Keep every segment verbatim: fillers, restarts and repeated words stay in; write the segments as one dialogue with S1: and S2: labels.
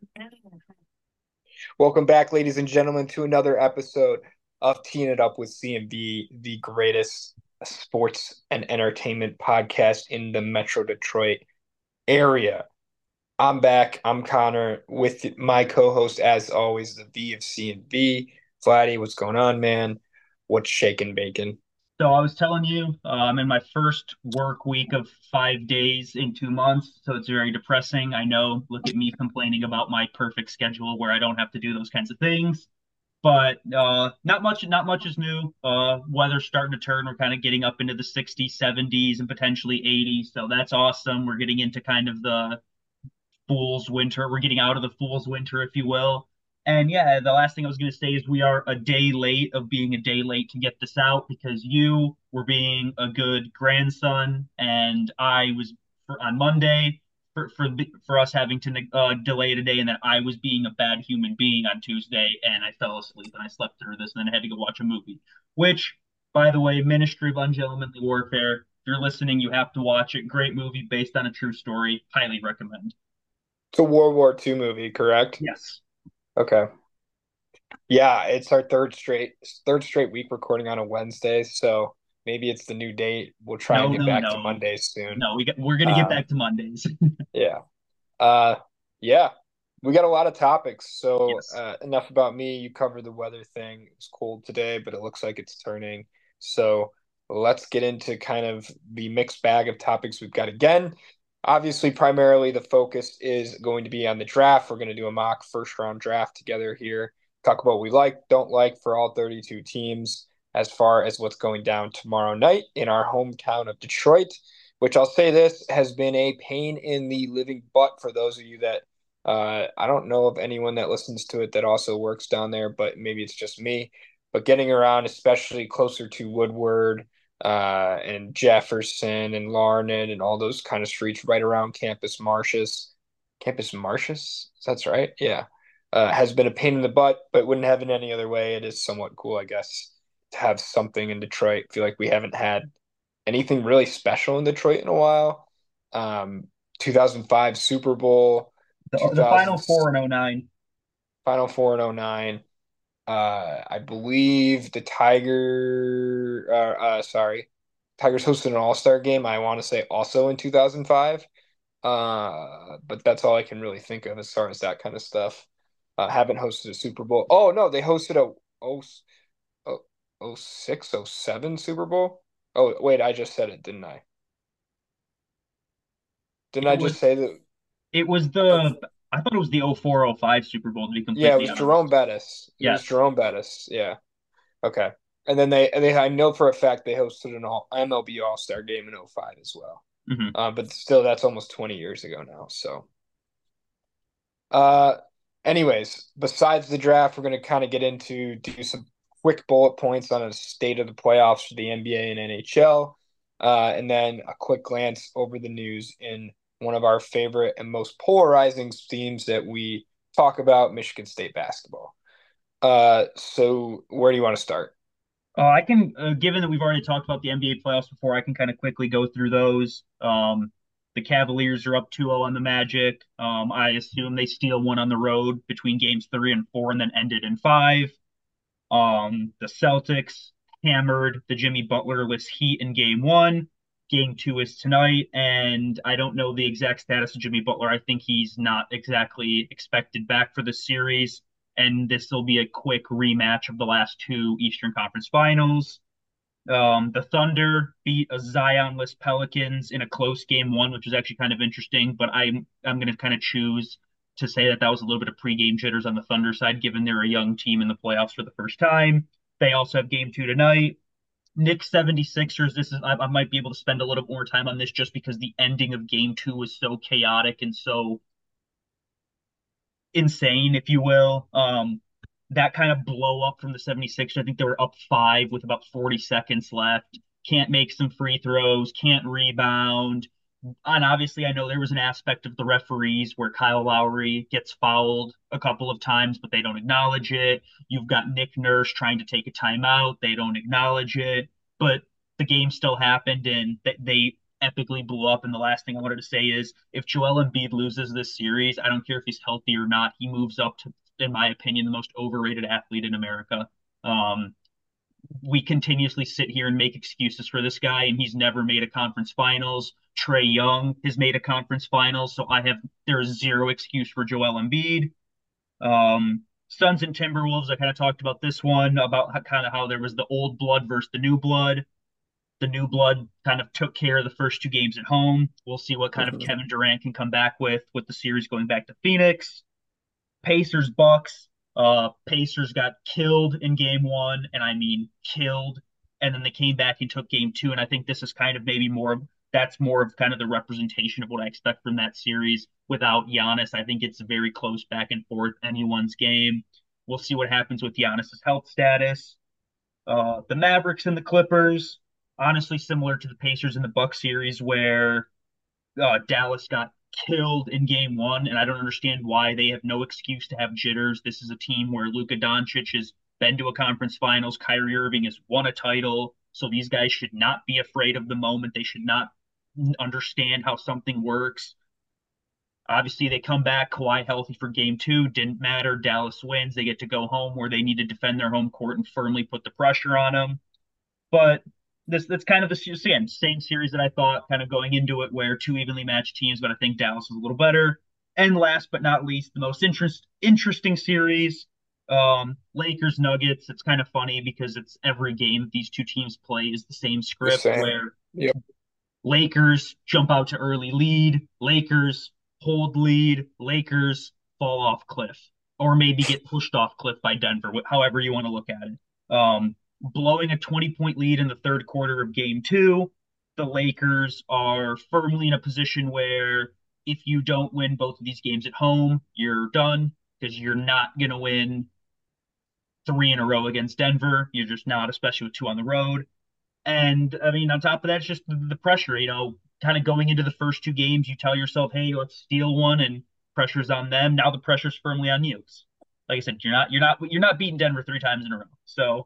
S1: Welcome back, ladies and gentlemen, to another episode of Teeing It Up with C and B, the greatest sports and entertainment podcast in the Metro Detroit area. I'm back. I'm Connor with my co-host, as always, the V of C and B. Vladdy, what's going on, man? What's shaking bacon?
S2: So I was telling you, uh, I'm in my first work week of five days in two months, so it's very depressing. I know. Look at me complaining about my perfect schedule where I don't have to do those kinds of things. But uh, not much, not much is new. Uh, weather's starting to turn. We're kind of getting up into the sixties, seventies, and potentially eighties. So that's awesome. We're getting into kind of the fool's winter. We're getting out of the fool's winter, if you will. And yeah, the last thing I was going to say is we are a day late of being a day late to get this out because you were being a good grandson, and I was for, on Monday for for for us having to uh, delay today, and that I was being a bad human being on Tuesday, and I fell asleep and I slept through this, and then I had to go watch a movie. Which, by the way, Ministry of Ungentlemanly Warfare. If you're listening, you have to watch it. Great movie based on a true story. Highly recommend.
S1: It's a World War Two movie, correct?
S2: Yes.
S1: Okay. Yeah, it's our third straight third straight week recording on a Wednesday, so maybe it's the new date. We'll try and
S2: No,
S1: get
S2: no,
S1: back to
S2: no.
S1: Mondays soon.
S2: No, we got, we're gonna get
S1: Uh,
S2: back to Mondays.
S1: yeah. Uh, yeah. We got a lot of topics. So
S2: Yes.
S1: uh, enough about me. You covered the weather thing. It's cold today, but it looks like it's turning. So let's get into kind of the mixed bag of topics we've got again. Obviously, primarily the focus is going to be on the draft. We're going to do a mock first round draft together here. Talk about what we like, don't like for all thirty-two teams as far as what's going down tomorrow night in our hometown of Detroit, which I'll say this has been a pain in the living butt for those of you that uh, I don't know of anyone that listens to it that also works down there, but maybe it's just me. But getting around, especially closer to Woodward uh, and Jefferson and Larned and all those kind of streets right around Campus Martius, Campus Martius, that's right, yeah, uh, has been a pain in the butt, but wouldn't have it any other way. It is somewhat cool, I guess, to have something in Detroit. I feel like we haven't had anything really special in Detroit in a while. Um, two thousand five Super Bowl,
S2: The the
S1: two thousand
S2: final four in oh nine.
S1: Final Four in oh nine. Uh, I believe the Tiger, uh, uh, sorry, Tigers hosted an All-Star game. I want to say also in two thousand five. Uh, but that's all I can really think of as far as that kind of stuff. Uh, haven't hosted a Super Bowl. Oh no, they hosted a oh, oh, oh six, oh seven Super Bowl. Oh wait, I just said it, didn't I? Didn't
S2: It
S1: I just
S2: was
S1: say that?
S2: it was
S1: uh,
S2: the I thought it was the oh four oh five Super Bowl to be
S1: Yeah, it
S2: completely
S1: was Jerome
S2: honest.
S1: Bettis. It was
S2: Yes.
S1: Jerome Bettis. Yeah. Okay. And then they, they I know for a fact they hosted an all M L B All-Star game in oh five as well.
S2: Hmm.
S1: Uh, but still, that's almost twenty years ago now. So, uh, anyways, besides the draft, we're going to kind of get into do some quick bullet points on a state of the playoffs for the N B A and N H L, uh, and then a quick glance over the news in one of our favorite and most polarizing themes that we talk about, Michigan State basketball. Uh, so where do you want to start?
S2: Uh, I can, uh, given that we've already talked about the N B A playoffs before, I can kind of quickly go through those. Um, the Cavaliers are up two oh on the Magic. Um, I assume they steal one on the road between games three and four and then ended in five. Um, the Celtics hammered the Jimmy Butlerless Heat in game one. Game two is tonight, and I don't know the exact status of Jimmy Butler. I think he's not exactly expected back for the series, and this will be a quick rematch of the last two Eastern Conference Finals. Um, the Thunder beat a Zionless Pelicans in a close game one, which was actually kind of interesting. But I'm I'm going to kind of choose to say that that was a little bit of pregame jitters on the Thunder side, given they're a young team in the playoffs for the first time. They also have game two tonight. Knicks 76ers. This is I, I might be able to spend a little more time on this just because the ending of game two was so chaotic and so insane, if you will. Um, that kind of blow up from the 76ers. I think they were up five with about forty seconds left. Can't make some free throws, can't rebound. And obviously, I know there was an aspect of the referees where Kyle Lowry gets fouled a couple of times, but they don't acknowledge it. You've got Nick Nurse trying to take a timeout. They don't acknowledge it. But the game still happened, and they epically blew up. And the last thing I wanted to say is if Joel Embiid loses this series, I don't care if he's healthy or not, he moves up to, in my opinion, the most overrated athlete in America. Um, we continuously sit here and make excuses for this guy, and he's never made a conference finals. Trae Young has made a conference finals, so I have there is zero excuse for Joel Embiid. Um, Suns and Timberwolves, I kind of talked about this one about how, kind of how there was the old blood versus the new blood. The new blood kind of took care of the first two games at home. We'll see what kind of
S1: Mhm.
S2: Kevin Durant can come back with with the series going back to Phoenix. Pacers Bucks. Uh, Pacers got killed in game one, and I mean killed. And then they came back and took game two. And I think this is kind of maybe more of that's more of kind of the representation of what I expect from that series without Giannis. I think it's very close back and forth, anyone's game. We'll see what happens with Giannis's health status. Uh, the Mavericks and the Clippers, honestly, similar to the Pacers and the Bucks series, where uh, Dallas got killed in game one, and I don't understand why they have no excuse to have jitters. This is a team where Luka Doncic has been to a conference finals. Kyrie Irving has won a title. So these guys should not be afraid of the moment. They should not understand how something works. Obviously, they come back Kawhi healthy for game two. Didn't matter. Dallas wins. They get to go home where they need to defend their home court and firmly put the pressure on them. But this that's kind of the again same series that I thought kind of going into it, where two evenly matched teams, but I think Dallas is a little better. And last but not least, the most interest interesting series, um, Lakers Nuggets. It's kind of funny because it's every game these two teams play is the same
S1: The
S2: script
S1: same.
S2: where
S1: Yep.
S2: Lakers jump out to early lead, Lakers hold lead, Lakers fall off cliff, or maybe get pushed off cliff by Denver, however you want to look at it. Um, blowing a twenty point lead in the third quarter of game two, the Lakers are firmly in a position where if you don't win both of these games at home, you're done because you're not going to win three in a row against Denver. You're just not, especially with two on the road. And I mean, on top of that, it's just the, the pressure, you know, kind of going into the first two games, you tell yourself, hey, let's steal one, and pressure's on them. Now the pressure's firmly on you. Like I said, you're not you're not you're not beating Denver three times in a row. So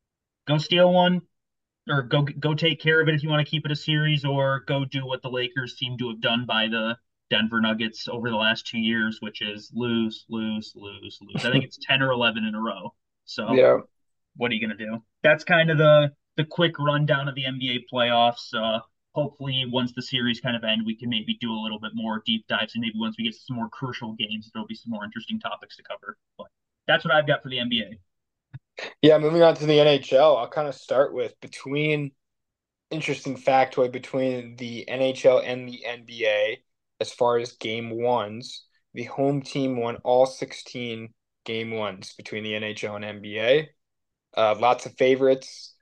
S2: go steal one, or go go take care of it if you want to keep it a series, or go do what the Lakers seem to have done by the Denver Nuggets over the last two years, which is lose, lose, lose, lose. I think it's ten or eleven in a row. So
S1: Yeah.
S2: what are you going to do? That's kind of the the quick rundown of the N B A playoffs. Uh, hopefully, once the series kind of end, we can maybe do a little bit more deep dives, and maybe once we get to some more crucial games, there'll be some more interesting topics to cover. But that's what I've got for the N B A.
S1: Yeah, moving on to the N H L, I'll kind of start with between interesting factoid between the N H L and the N B A as far as game ones. The home team won all sixteen game ones between the N H L and N B A. Uh, lots of favorites.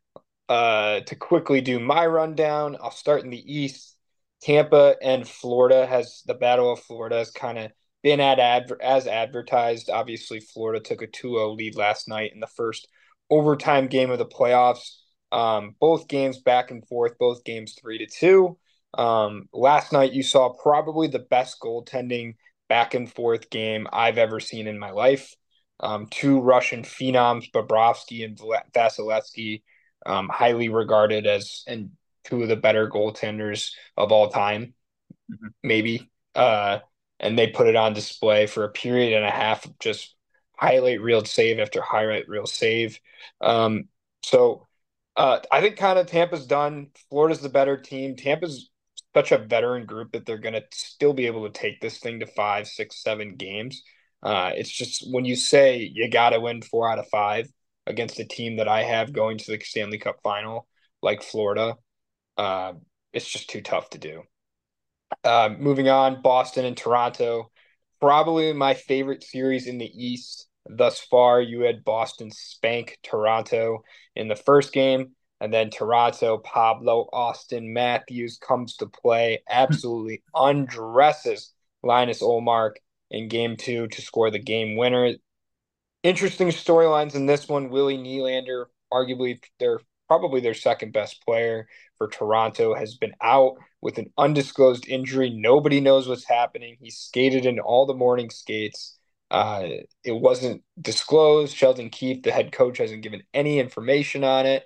S1: Uh, to quickly do my rundown, I'll start in the East. Tampa and Florida has the Battle of Florida has kind of been at adver- as advertised. Obviously, Florida took a two zero lead last night in the first overtime game of the playoffs. Um, both games back and forth, both games three to two. Um, last night you saw probably the best goaltending back and forth game I've ever seen in my life. Um, two Russian phenoms, Bobrovsky and Vasilevsky, um, highly regarded as and two of the better goaltenders of all time,
S2: Mhm.
S1: maybe. Uh, and they put it on display for a period and a half of just highlight reel save after highlight reel save. Um, so uh, I think kind of Tampa's done. Florida's the better team. Tampa's such a veteran group that they're going to still be able to take this thing to five, six, seven games. Uh, it's just when you say you got to win four out of five against a team that I have going to the Stanley Cup final, like Florida, uh, it's just too tough to do. Uh, moving on, Boston and Toronto. Probably my favorite series in the East thus far. You had Boston spank Toronto in the first game, and then Toronto, Pablo Austin Matthews comes to play, absolutely undresses Linus Olmark in game two to score the game winner. Interesting storylines in this one. Willie Nylander, arguably their probably their second best player for Toronto, has been out with an undisclosed injury. Nobody knows what's happening. He skated in all the morning skates. Uh, it wasn't disclosed. Sheldon Keefe, the head coach, hasn't given any information on it.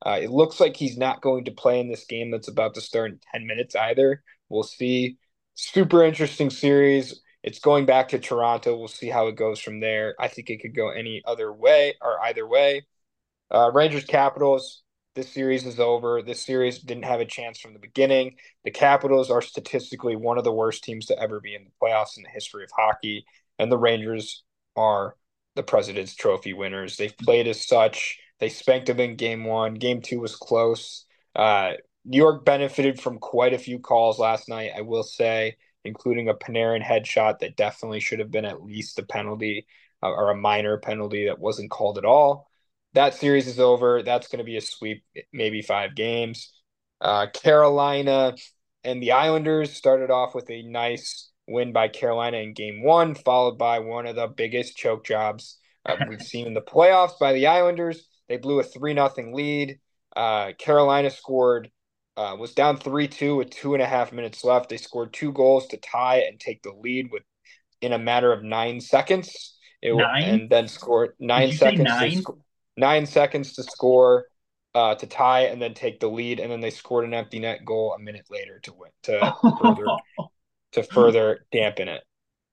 S1: Uh, it looks like he's not going to play in this game that's about to start in ten minutes either. We'll see. Super interesting series. It's going back to Toronto. We'll see how it goes from there. I think it could go any other way or either way. Uh, Rangers Capitals. This series is over. This series didn't have a chance from the beginning. The Capitals are statistically one of the worst teams to ever be in the playoffs in the history of hockey, and the Rangers are the President's Trophy winners. They've played as such. They spanked them in game one. Game two was close. Uh, New York benefited from quite a few calls last night, I will say, including a Panarin headshot that definitely should have been at least a penalty uh, or a minor penalty that wasn't called at all. That series is over. That's going to be a sweep, maybe five games. Uh, Carolina and the Islanders started off with a nice win by Carolina in game one, followed by one of the biggest choke jobs uh, we've seen in the playoffs by the Islanders. They blew a three nothing lead. Uh, Carolina scored, uh, was down three two with two and a half minutes left. They scored two goals to tie and take the lead with in a matter of nine seconds. It,
S2: Nine?
S1: and then scored
S2: Did
S1: nine
S2: you say
S1: seconds to
S2: nine?
S1: score nine seconds to score uh, to tie and then take the lead, and then they scored an empty net goal a minute later to win to further to further dampen it.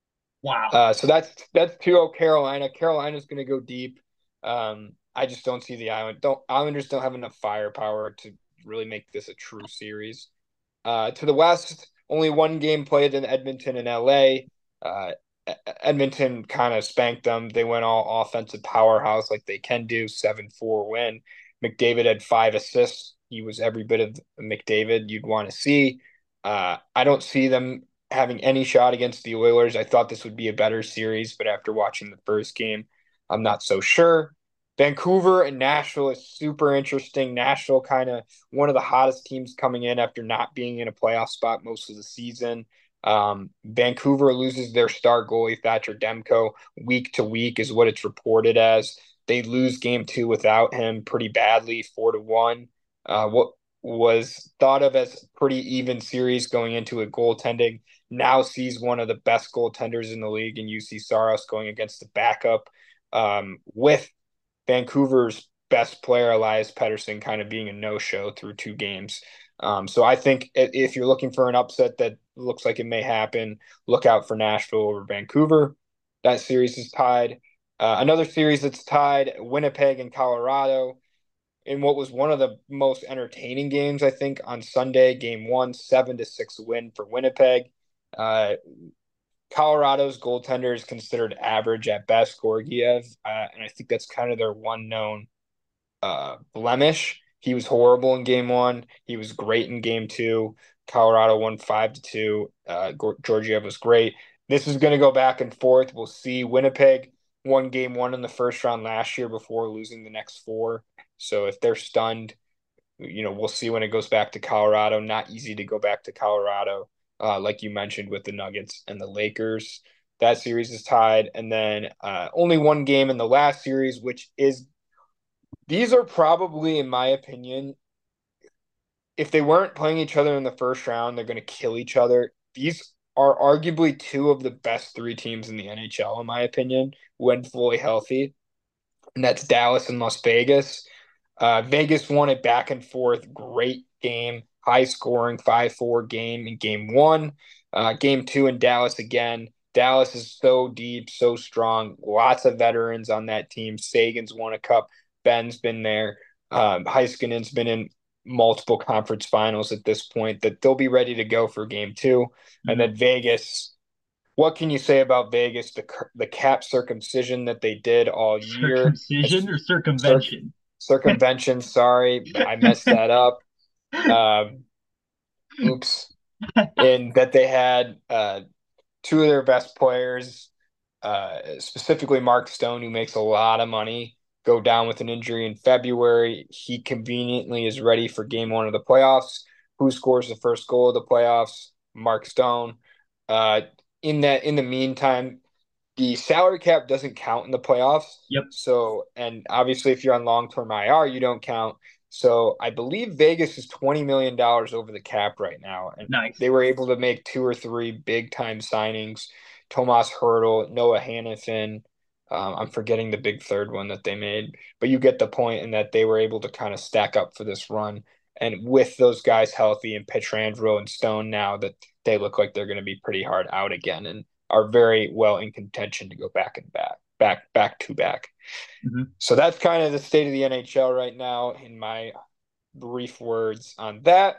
S2: Wow.
S1: Uh, so that's that's two oh Carolina. Carolina's going to go deep. Um, I just don't see the Island. Don't Islanders don't have enough firepower to really make this a true series. Uh, to the West, only one game played in Edmonton and L A. Uh, Edmonton kind of spanked them. They went all offensive powerhouse like they can do, seven four win. McDavid had five assists. He was every bit of McDavid you'd want to see. Uh, I don't see them having any shot against the Oilers. I thought this would be a better series, but after watching the first game, I'm not so sure. Vancouver and Nashville is super interesting. Nashville kind of one of the hottest teams coming in after not being in a playoff spot most of the season. Um, Vancouver loses their star goalie, Thatcher Demko, week to week, is what it's reported as. They lose game two without him pretty badly, four to one. Uh, what was thought of as a pretty even series going into a goaltending now sees one of the best goaltenders in the league in U C Saros going against the backup um, with Vancouver's best player, Elias Pettersson, kind of being a no-show through two games. Um, so I think if you're looking for an upset that looks like it may happen, look out for Nashville over Vancouver. That series is tied. Uh, another series that's tied, Winnipeg and Colorado, in what was one of the most entertaining games, I think, on Sunday. Game one, seven to six win for Winnipeg. Uh, Colorado's goaltender is considered average at best, Gorgiev, uh, and I think that's kind of their one known uh, blemish. He was horrible in game one. He was great in game two. Colorado won five to two. Uh, Georgiev was great. This is going to go back and forth. We'll see. Winnipeg won game one in the first round last year before losing the next four. So if they're stunned, you know, we'll see when it goes back to Colorado. Not easy to go back to Colorado, uh, like you mentioned with the Nuggets and the Lakers. That series is tied. And then uh, only one game in the last series, which is these are probably, in my opinion, if they weren't playing each other in the first round, they're going to kill each other. These are arguably two of the best three teams in the N H L, in my opinion, when fully healthy. And that's Dallas and Las Vegas. Uh, Vegas won it back and forth. Great game, high scoring, five four game in game one. Uh, game two in Dallas again. Dallas is so deep, so strong. Lots of veterans on that team. Sagan's won a cup. Ben's been there. Um, Heiskanen's been in multiple conference finals at this point. That they'll be ready to go for game two. And
S2: Mm.
S1: then Vegas. What can you say about Vegas? The the cap circumcision that they did all year.
S2: Circumcision or
S1: Cir-
S2: circumvention?
S1: Circumvention. Sorry, I messed that up. Um, oops. In that they had uh, two of their best players, uh, specifically Mark Stone, who makes a lot of money, go down with an injury in February. He conveniently is ready for game one of the playoffs. Who scores the first goal of the playoffs? Mark Stone. Uh, in that, in the meantime, the salary cap doesn't count in the playoffs.
S2: Yep.
S1: So, and obviously, if you're on long term I R, you don't count. So, I believe Vegas is twenty million dollars over the cap right now. And
S2: Nice.
S1: they were able to make two or three big time signings Tomas Hertl, Noah Hannafin, Um, I'm forgetting the big third one that they made, but you get the point in that they were able to kind of stack up for this run. And with those guys healthy and Petrangelo and Stone now that they look like they're going to be pretty hard out again and are very well in contention to go back and back, back, back to back.
S2: Mhm.
S1: So that's kind of the state of the N H L right now in my brief words on that.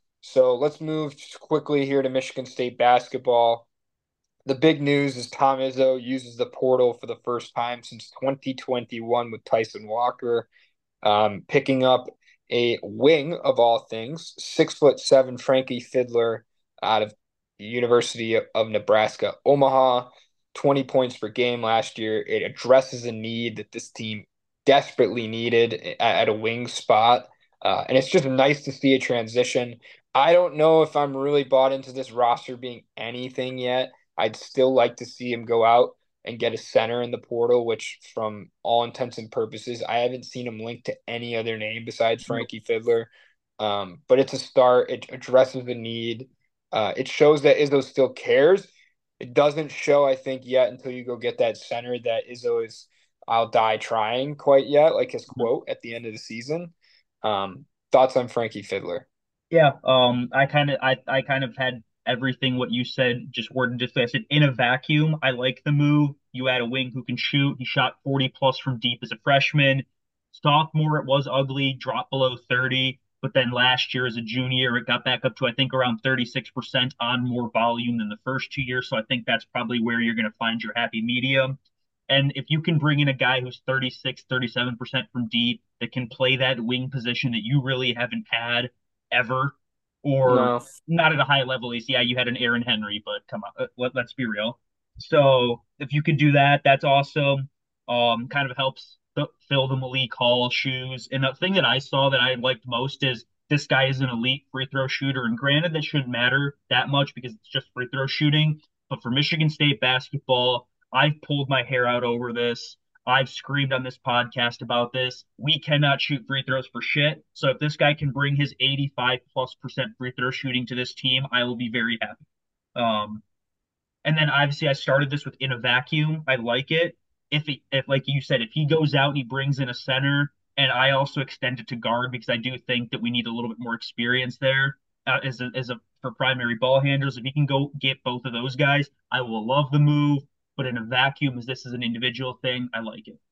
S1: So let's move quickly here to Michigan State basketball. The big news is Tom Izzo uses the portal for the first time since twenty twenty-one with Tyson Walker, um, picking up a wing of all things, six foot seven Frankie Fiddler out of the University of Nebraska, Omaha, twenty points per game last year. It addresses a need that this team desperately needed at, at a wing spot. Uh, and it's just nice to see a transition. I don't know if I'm really bought into this roster being anything yet. I'd still like to see him go out and get a center in the portal, which, from all intents and purposes, I haven't seen him linked to any other name besides Frankie Fiddler. Um, but it's a start. It addresses the need. Uh, it shows that Izzo still cares. It doesn't show, I think, yet until you go get that center that Izzo is "I'll die trying" quite yet, like his quote at the end of the season. Um, thoughts on Frankie Fiddler?
S2: Yeah, um, I kind of, I, I kind of had everything what you said, just worded just I said in a vacuum. I like the move. You add a wing who can shoot. He shot forty plus from deep as a freshman. Sophomore, it was ugly, dropped below thirty, but then last year as a junior, it got back up to I think around thirty-six percent on more volume than the first two years. So I think that's probably where you're going to find your happy medium. And if you can bring in a guy who's thirty-six, thirty-seven percent from deep that can play that wing position that you really haven't had ever, or
S1: No.
S2: not at a high level. At least, yeah, you had an Aaron Henry, but come on, uh, let, let's be real. So if you could do that, that's awesome. Um, kind of helps th- fill the Malik Hall shoes. And the thing that I saw that I liked most is this guy is an elite free throw shooter. And granted, that shouldn't matter that much because it's just free throw shooting. But for Michigan State basketball, I've pulled my hair out over this. I've screamed on this podcast about this. We cannot shoot free throws for shit. So if this guy can bring his eighty-five plus percent free throw shooting to this team, I will be very happy. Um, and then obviously I started this with in a vacuum. I like it. If he, if like you said, if he goes out and he brings in a center, and I also extend it to guard because I do think that we need a little bit more experience there uh, as a, as a for primary ball handlers. If he can go get both of those guys, I will love the move. But in a vacuum, as this is an individual thing, I like it.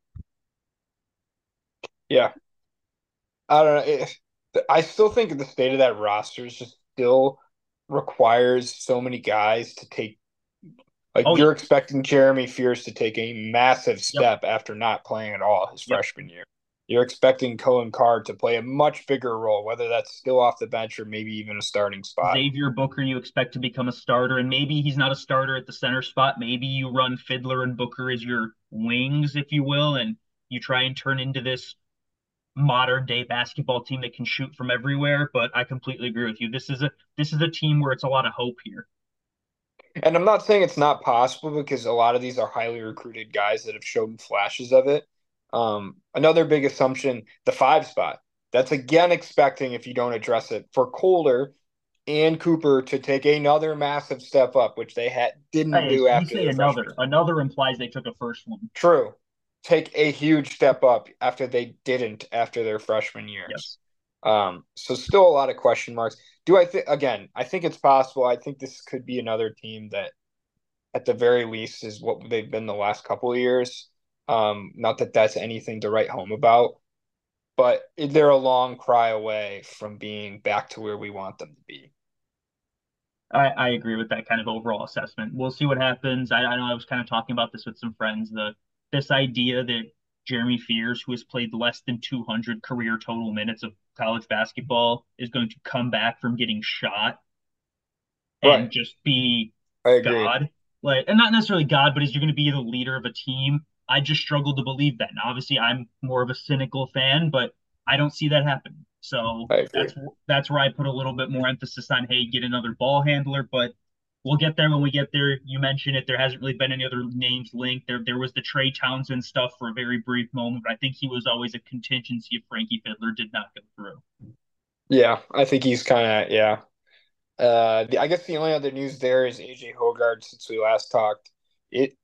S1: Yeah. I don't know. It, I still think the state of that roster is just still requires so many guys to take. Like
S2: Oh yeah,
S1: you're expecting Jeremy Fears to take a massive
S2: yep,
S1: step after not playing at all his
S2: yep.
S1: freshman year. You're expecting Cohen Card to play a much bigger role, whether that's still off the bench or maybe even a starting spot.
S2: Xavier Booker, you expect to become a starter, and maybe he's not a starter at the center spot. Maybe you run Fiddler and Booker as your wings, if you will, and you try and turn into this modern day basketball team that can shoot from everywhere. But I completely agree with you. This is a this is a team where it's a lot of hope here.
S1: And I'm not saying it's not possible because a lot of these are highly recruited guys that have shown flashes of it. Um, another big assumption, the five spot. That's again expecting if you don't address it for Calder and Cooper to take another massive step up, which they had didn't
S2: Hey,
S1: do
S2: you
S1: after
S2: say
S1: their freshman
S2: another.
S1: year.
S2: Another implies they took a first one.
S1: True. Take a huge step up after they didn't after their freshman years.
S2: Yes.
S1: Um, so still a lot of question marks. Do I think again, I think it's possible. I think this could be another team that at the very least is what they've been the last couple of years. Um, not that that's anything to write home about, but they're a long cry away from being back to where we want them to be.
S2: I, I agree with that kind of overall assessment. We'll see what happens. I, I know I was kind of talking about this with some friends. The this idea that Jeremy Fears, who has played less than two hundred career total minutes of college basketball, is going to come back from getting shot
S1: Right.
S2: and just be
S1: I agree.
S2: God. Like, and not necessarily God, but is you're going to be the leader of a team. I just struggle to believe that. Now, obviously, I'm more of a cynical fan, but I don't see that happening. So
S1: I agree.
S2: that's that's where I put a little bit more emphasis on, hey, get another ball handler. But we'll get there when we get there. You mentioned it. There hasn't really been any other names linked. There there was the Trey Townsend stuff for a very brief moment, but I think he was always a contingency if Frankie Fiddler did not go through.
S1: Yeah, I think he's kind of yeah. Uh, the, I guess the only other news there is A J Hoggard since we last talked. It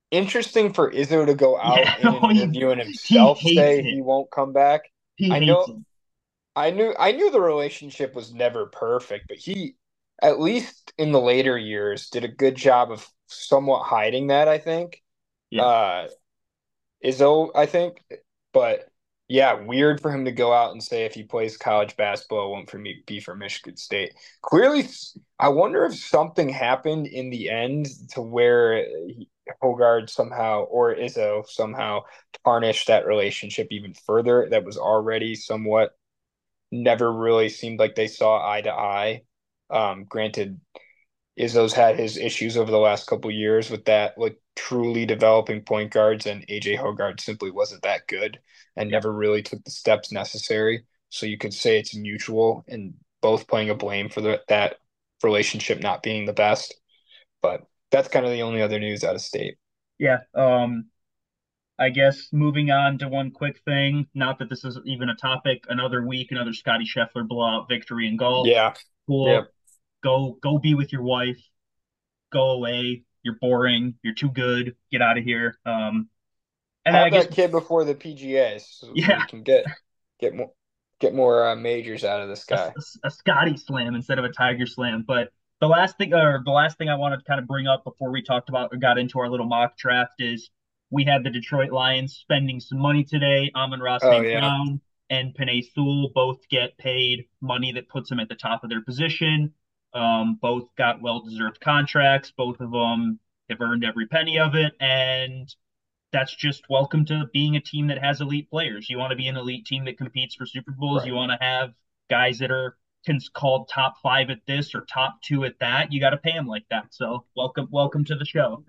S1: interesting for Izzo to go out
S2: Yeah,
S1: in an
S2: no, he
S1: interview and
S2: he
S1: himself
S2: hates
S1: say
S2: it.
S1: he won't come back.
S2: He
S1: I
S2: hates
S1: know
S2: it.
S1: I knew I knew the relationship was never perfect, but he, at least in the later years, did a good job of somewhat hiding that, I think.
S2: Yeah,
S1: Uh Izzo, I think. But yeah, weird for him to go out and say if he plays college basketball, it won't for me be for Michigan State. Clearly, I wonder if something happened in the end to where he, Hogard somehow or Izzo somehow tarnished that relationship even further. That was already somewhat never really seemed like they saw eye to eye. Um, granted, Izzo's had his issues over the last couple years with that, like truly developing point guards, and A J Hogard simply wasn't that good and
S2: yeah,
S1: never really took the steps necessary. So you could say it's mutual and both playing a blame for the, that relationship not being the best. But that's kind of the only other news out of state.
S2: yeah. Um, I guess moving on to one quick thing. Not that this is even a topic. Another week, another Scotty Scheffler blowout victory in golf.
S1: Yeah. Yeah.
S2: Cool. Go go be with your wife. Go away. You're boring. You're too good. Get out of here. Um, and then I
S1: Have
S2: guess
S1: that kid before the P G A so, so
S2: yeah,
S1: we can get get more get more uh, majors out of this
S2: a,
S1: guy.
S2: a, a Scotty slam instead of a Tiger slam. But the last thing, or the last thing I wanted to kind of bring up before we talked about or got into our little mock draft is we had the Detroit Lions spending some money today. Amon-Ra
S1: Oh
S2: Saint
S1: yeah.
S2: Brown and Penei Sewell both get paid money that puts them at the top of their position. Um, both got well-deserved contracts. Both of them have earned every penny of it, and that's just welcome to being a team that has elite players. You want to be an elite team that competes for Super Bowls. You
S1: Right.
S2: want to have guys that are called top five at this or top two at that. You got to pay them like that. So welcome, welcome to the show.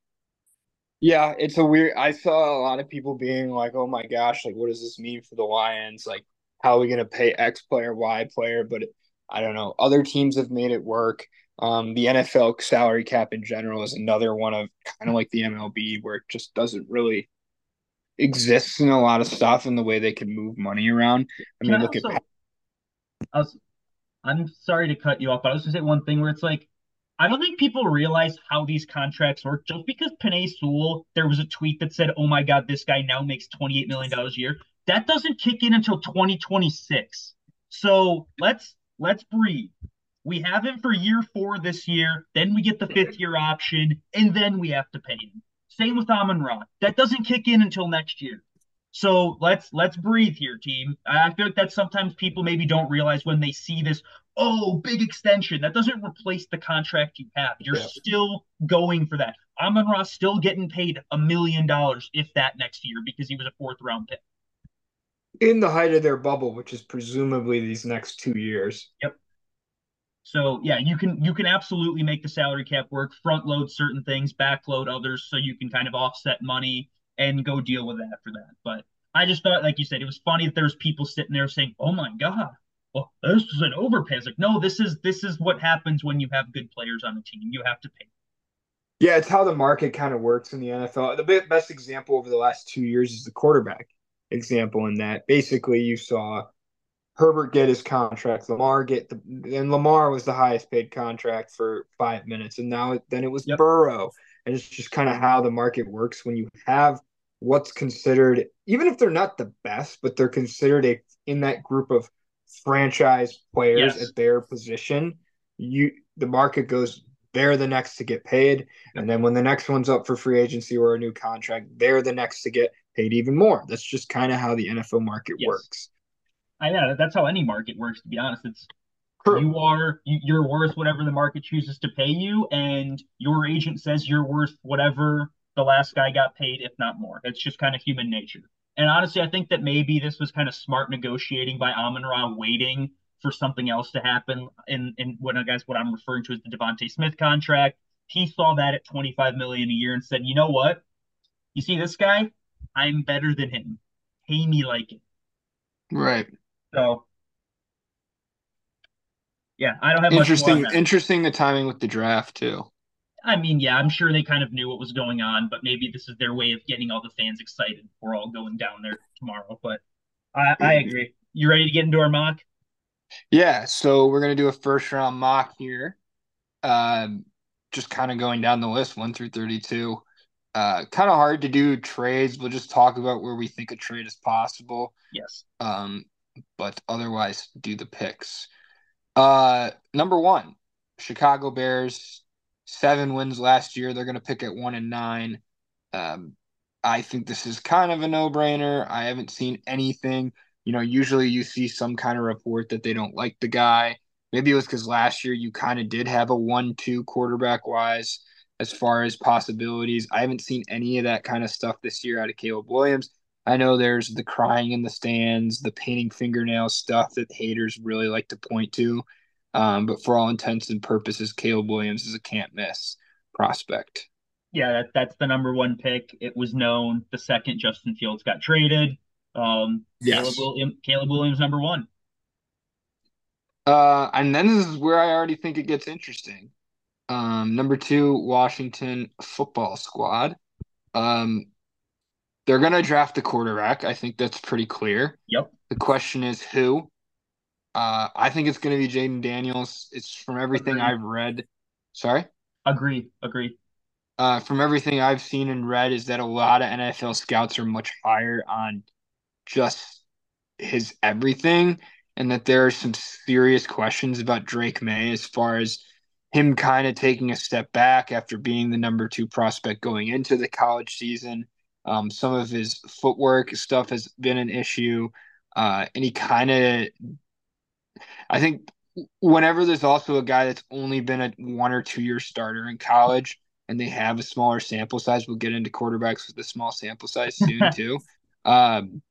S1: Yeah, it's a weird. I saw a lot of people being like, "Oh my gosh, like what does this mean for the Lions? Like how are we going to pay X player, Y player?" But it, I don't know. Other teams have made it work. Um, the N F L salary cap in general is another one of kind of like the M L B where it just doesn't really exist in a lot of stuff in the way they can move money around. I
S2: Can
S1: mean,
S2: I
S1: look at
S2: also? I was, I'm sorry to cut you off, but I was going to say one thing where it's like I don't think people realize how these contracts work. Just because Penei Sewell, there was a tweet that said, "Oh my God, this guy now makes twenty-eight million dollars a year." That doesn't kick in until twenty twenty-six. So let's let's breathe. We have him for year four this year. Then we get the fifth year option, and then we have to pay him. Same with Amon-Ra. That doesn't kick in until next year. So let's let's breathe here, team. I feel like that sometimes people maybe don't realize when they see this. Oh, big extension. That doesn't replace the contract you have. You're
S1: yeah,
S2: still going for that. Amon-Ra still getting paid a million dollars, if that, next year because he was a fourth round pick.
S1: in the height of their bubble, which is presumably these next two years.
S2: Yep. So yeah, you can you can absolutely make the salary cap work, front load certain things, back load others, so you can kind of offset money and go deal with that for that. But I just thought, like you said, it was funny that there was people sitting there saying, "Oh my God, well, this is an overpay." It's like, no, this is this is what happens when you have good players on the team. You have to pay.
S1: Yeah, it's how the market kind of works in the N F L. The best example over the last two years is the quarterback example in that basically you saw Herbert get his contract, Lamar get the, and Lamar was the highest paid contract for five minutes, and now it, then it was
S2: Yep.
S1: Burrow, and it's just kind of how the market works when you have what's considered, even if they're not the best, but they're considered a in that group of franchise players
S2: Yes.
S1: at their position. You the market goes. They're the next to get paid,
S2: Yep.
S1: and then when the next one's up for free agency or a new contract, they're the next to get paid even more. That's just kind of how the N F L market
S2: Yes.
S1: works.
S2: I yeah, that's how any market works. To be honest, it's
S1: True.
S2: you are you're worth whatever the market chooses to pay you, and your agent says you're worth whatever the last guy got paid, if not more. It's just kind of human nature. And honestly, I think that maybe this was kind of smart negotiating by Amon-Ra, waiting for something else to happen. In in what I guess what I'm referring to is the Devontae Smith contract. He saw that at twenty-five million dollars a year and said, "You know what? You see this guy? I'm better than him. Pay me like it."
S1: Right.
S2: So yeah, I don't have much more on
S1: Interesting,
S2: that.
S1: interesting the timing with the draft too.
S2: I mean, yeah, I'm sure they kind of knew what was going on, but maybe this is their way of getting all the fans excited. We're all going down there tomorrow, but I, I agree. You ready to get into our mock?
S1: Yeah, so we're gonna do a first round mock here. Um, just kind of going down the list, one through thirty-two. Uh, kind of hard to do trades. We'll just talk about where we think a trade is possible.
S2: Yes.
S1: Um, but otherwise, do the picks. Uh, number one, Chicago Bears, seven wins last year. They're going to pick at one and nine. Um, I think this is kind of a no-brainer. I haven't seen anything. You know, usually you see some kind of report that they don't like the guy. Maybe it was because last year you kind of did have a one-two quarterback wise as far as possibilities. I haven't seen any of that kind of stuff this year out of Caleb Williams. I know there's the crying in the stands, the painting fingernails stuff that haters really like to point to. Um, but for all intents and purposes, Caleb Williams is a can't miss prospect.
S2: Yeah, that, that's the number one pick. It was known the second Justin Fields got traded. Um, Caleb
S1: Yes.
S2: Williams, Caleb Williams, number one.
S1: Uh, and then this is where I already think it gets interesting. Um, number two, Washington football squad. Um, they're going to draft the quarterback. I think that's pretty clear.
S2: Yep.
S1: The question is who? Uh, I think it's going to be Jaden Daniels. It's from everything
S2: Agree.
S1: I've read. Sorry?
S2: Agree. Agree.
S1: Uh, from everything I've seen and read, is that a lot of N F L scouts are much higher on just his everything, and that there are some serious questions about Drake May as far as him kind of taking a step back after being the number two prospect going into the college season. Um, some of his footwork stuff has been an issue, uh, and he kind of, I think, whenever there's also a guy that's only been a one or two year starter in college and they have a smaller sample size, we'll get into quarterbacks with a small sample size soon too. Um,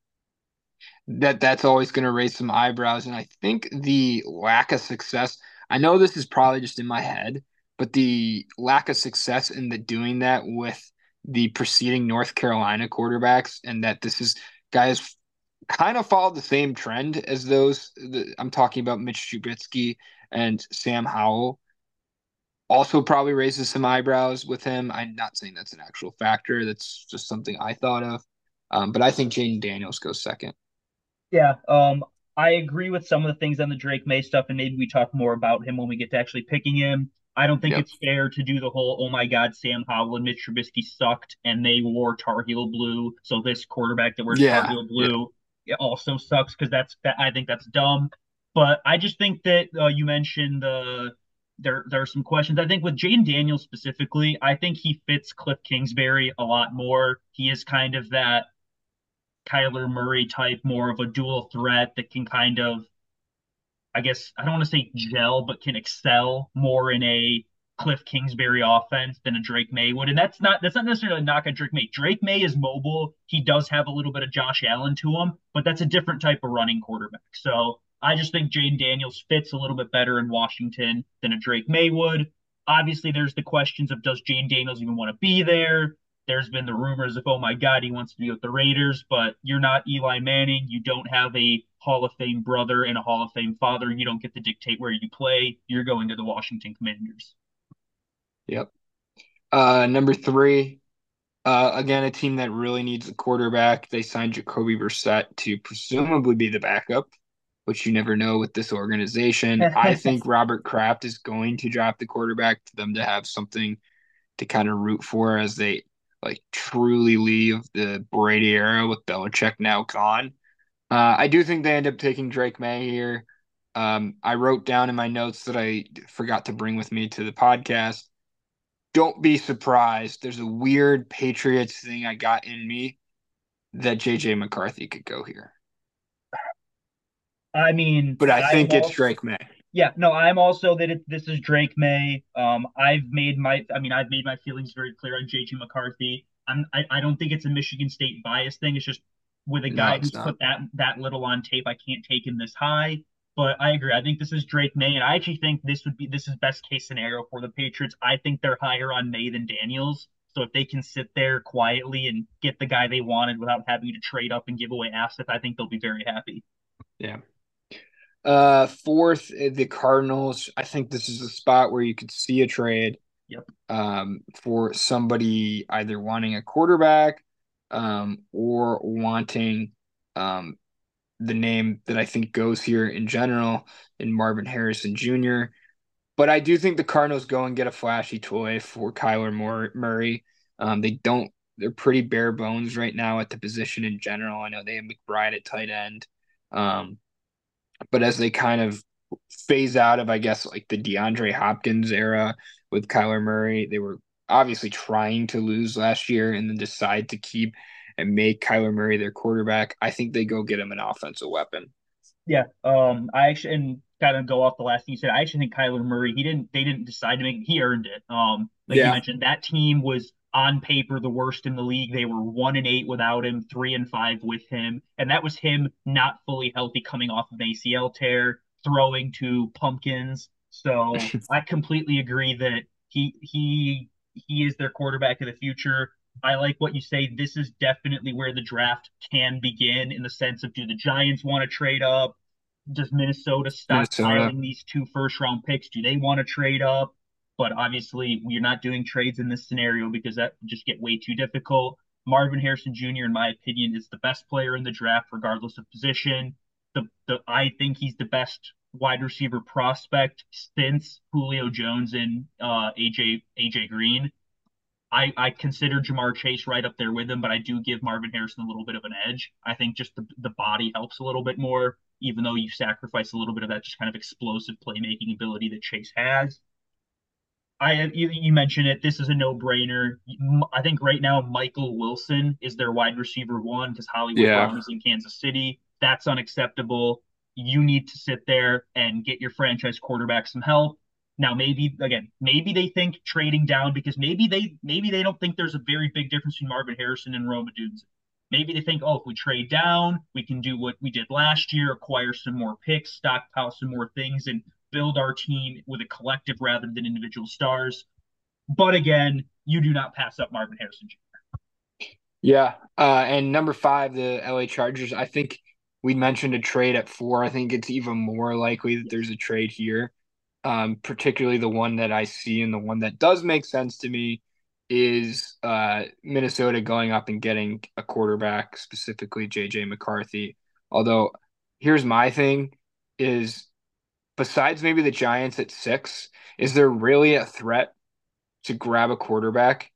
S1: that that's always going to raise some eyebrows. And I think the lack of success, I know this is probably just in my head, but the lack of success in the doing that with the preceding North Carolina quarterbacks, and that this is guys kind of followed the same trend as those. The, I'm talking about Mitch Trubisky and Sam Howell. Also, probably raises some eyebrows with him. I'm not saying that's an actual factor. That's just something I thought of. Um, but I think Jaden Daniels goes second.
S2: Yeah, um, I agree with some of the things on the Drake May stuff, and maybe we talk more about him when we get to actually picking him. I don't think
S1: Yep.
S2: it's fair to do the whole, oh my God, Sam Howell and Mitch Trubisky sucked and they wore Tar Heel blue. So this quarterback that wears Tar
S1: Yeah.
S2: Heel
S1: Yeah.
S2: blue it also sucks because that's that I think that's dumb. But I just think that uh, you mentioned the there there are some questions. I think with Jaden Daniels specifically, I think he fits Cliff Kingsbury a lot more. He is kind of that Kyler Murray type, more of a dual threat that can kind of, I guess, I don't want to say gel, but can excel more in a Cliff Kingsbury offense than a Drake May would. And that's not that's not necessarily a knock on Drake May. Drake May is mobile. He does have a little bit of Josh Allen to him, but that's a different type of running quarterback. So I just think Jaden Daniels fits a little bit better in Washington than a Drake May would. Obviously, there's the questions of does Jaden Daniels even want to be there? There's been the rumors of, oh my God, he wants to be with the Raiders, but you're not Eli Manning. You don't have a Hall of Fame brother and a Hall of Fame father. You don't get to dictate where you play. You're going to the Washington Commanders.
S1: Yep. Uh, number three, uh, again, a team that really needs a quarterback. They signed Jacoby Brissett to presumably be the backup, which you never know with this organization. I think Robert Kraft is going to drop the quarterback for them to have something to kind of root for as they like truly leave the Brady era with Belichick now gone. Uh, I do think they end up taking Drake May here. Um, I wrote down in my notes that I forgot to bring with me to the podcast. Don't be surprised. There's a weird Patriots thing I got in me that J J McCarthy could go here.
S2: I mean,
S1: But I
S2: I'm
S1: think it's
S2: also
S1: Drake May.
S2: yeah, no, I'm also that it, this is Drake May. Um, I've made my, I mean, I've made my feelings very clear on J J McCarthy. I'm, I, I don't think it's a Michigan State bias thing. It's just with a
S1: No,
S2: guy
S1: it's
S2: who's
S1: not.
S2: put that that little on tape, I can't take him this high. But I agree. I think this is Drake May, and I actually think this would be this is best case scenario for the Patriots. I think they're higher on May than Daniels. So if they can sit there quietly and get the guy they wanted without having to trade up and give away assets, I think they'll be very happy.
S1: Yeah. Uh, fourth, uh, the Cardinals. I think this is a spot where you could see a trade
S2: Yep.
S1: um, for somebody either wanting a quarterback um, or wanting um, the name that I think goes here in general in Marvin Harrison Junior But I do think the Cardinals go and get a flashy toy for Kyler Murray. Um, they don't. They're pretty bare bones right now at the position in general. I know they have McBride at tight end, um, but as they kind of phase out of, I guess, like the DeAndre Hopkins era with Kyler Murray, they were obviously trying to lose last year and then decide to keep and make Kyler Murray their quarterback. I think they go get him an offensive weapon.
S2: Yeah, um, I actually and kind of go off the last thing you said. I actually think Kyler Murray, he didn't they didn't decide to make it, he earned it. Um, like you
S1: Yeah,
S2: mentioned, that team was on paper the worst in the league. They were one and eight without him, three and five with him, and that was him not fully healthy coming off of an A C L tear, throwing to pumpkins. So I completely agree that he he he is their quarterback of the future. I like what you say. This is definitely where the draft can begin in the sense of, do the Giants want to trade up? Does Minnesota
S1: Minnesota.
S2: stockpiling these two first round picks? Do they want to trade up? But obviously, we're not doing trades in this scenario because that would just get way too difficult. Marvin Harrison Junior, in my opinion, is the best player in the draft, regardless of position. The, the I think he's the best wide receiver prospect since Julio Jones and uh, A J A J Green. I, I consider Ja'Marr Chase right up there with him, but I do give Marvin Harrison a little bit of an edge. I think just the, the body helps a little bit more, even though you sacrifice a little bit of that just kind of explosive playmaking ability that Chase has. I you, you mentioned it. This is a no-brainer. I think right now Michael Wilson is their wide receiver one because Hollywood
S1: Yeah,
S2: Brown is in Kansas City. That's unacceptable. You need to sit there and get your franchise quarterback some help. Now, maybe again, maybe they think trading down because maybe they maybe they don't think there's a very big difference between Marvin Harrison and Rome Odunze. Maybe they think, oh, if we trade down, we can do what we did last year, acquire some more picks, stockpile some more things, and build our team with a collective rather than individual stars. But again, you do not pass up Marvin Harrison Junior
S1: yeah. Uh, and number five, the L A Chargers. I think we mentioned a trade at four. I think it's even more likely that there's a trade here. Um, particularly the one that I see and the one that does make sense to me is uh, Minnesota going up and getting a quarterback, specifically J J McCarthy. Although, here's my thing: is besides maybe the Giants at six, is there really a threat to grab a quarterback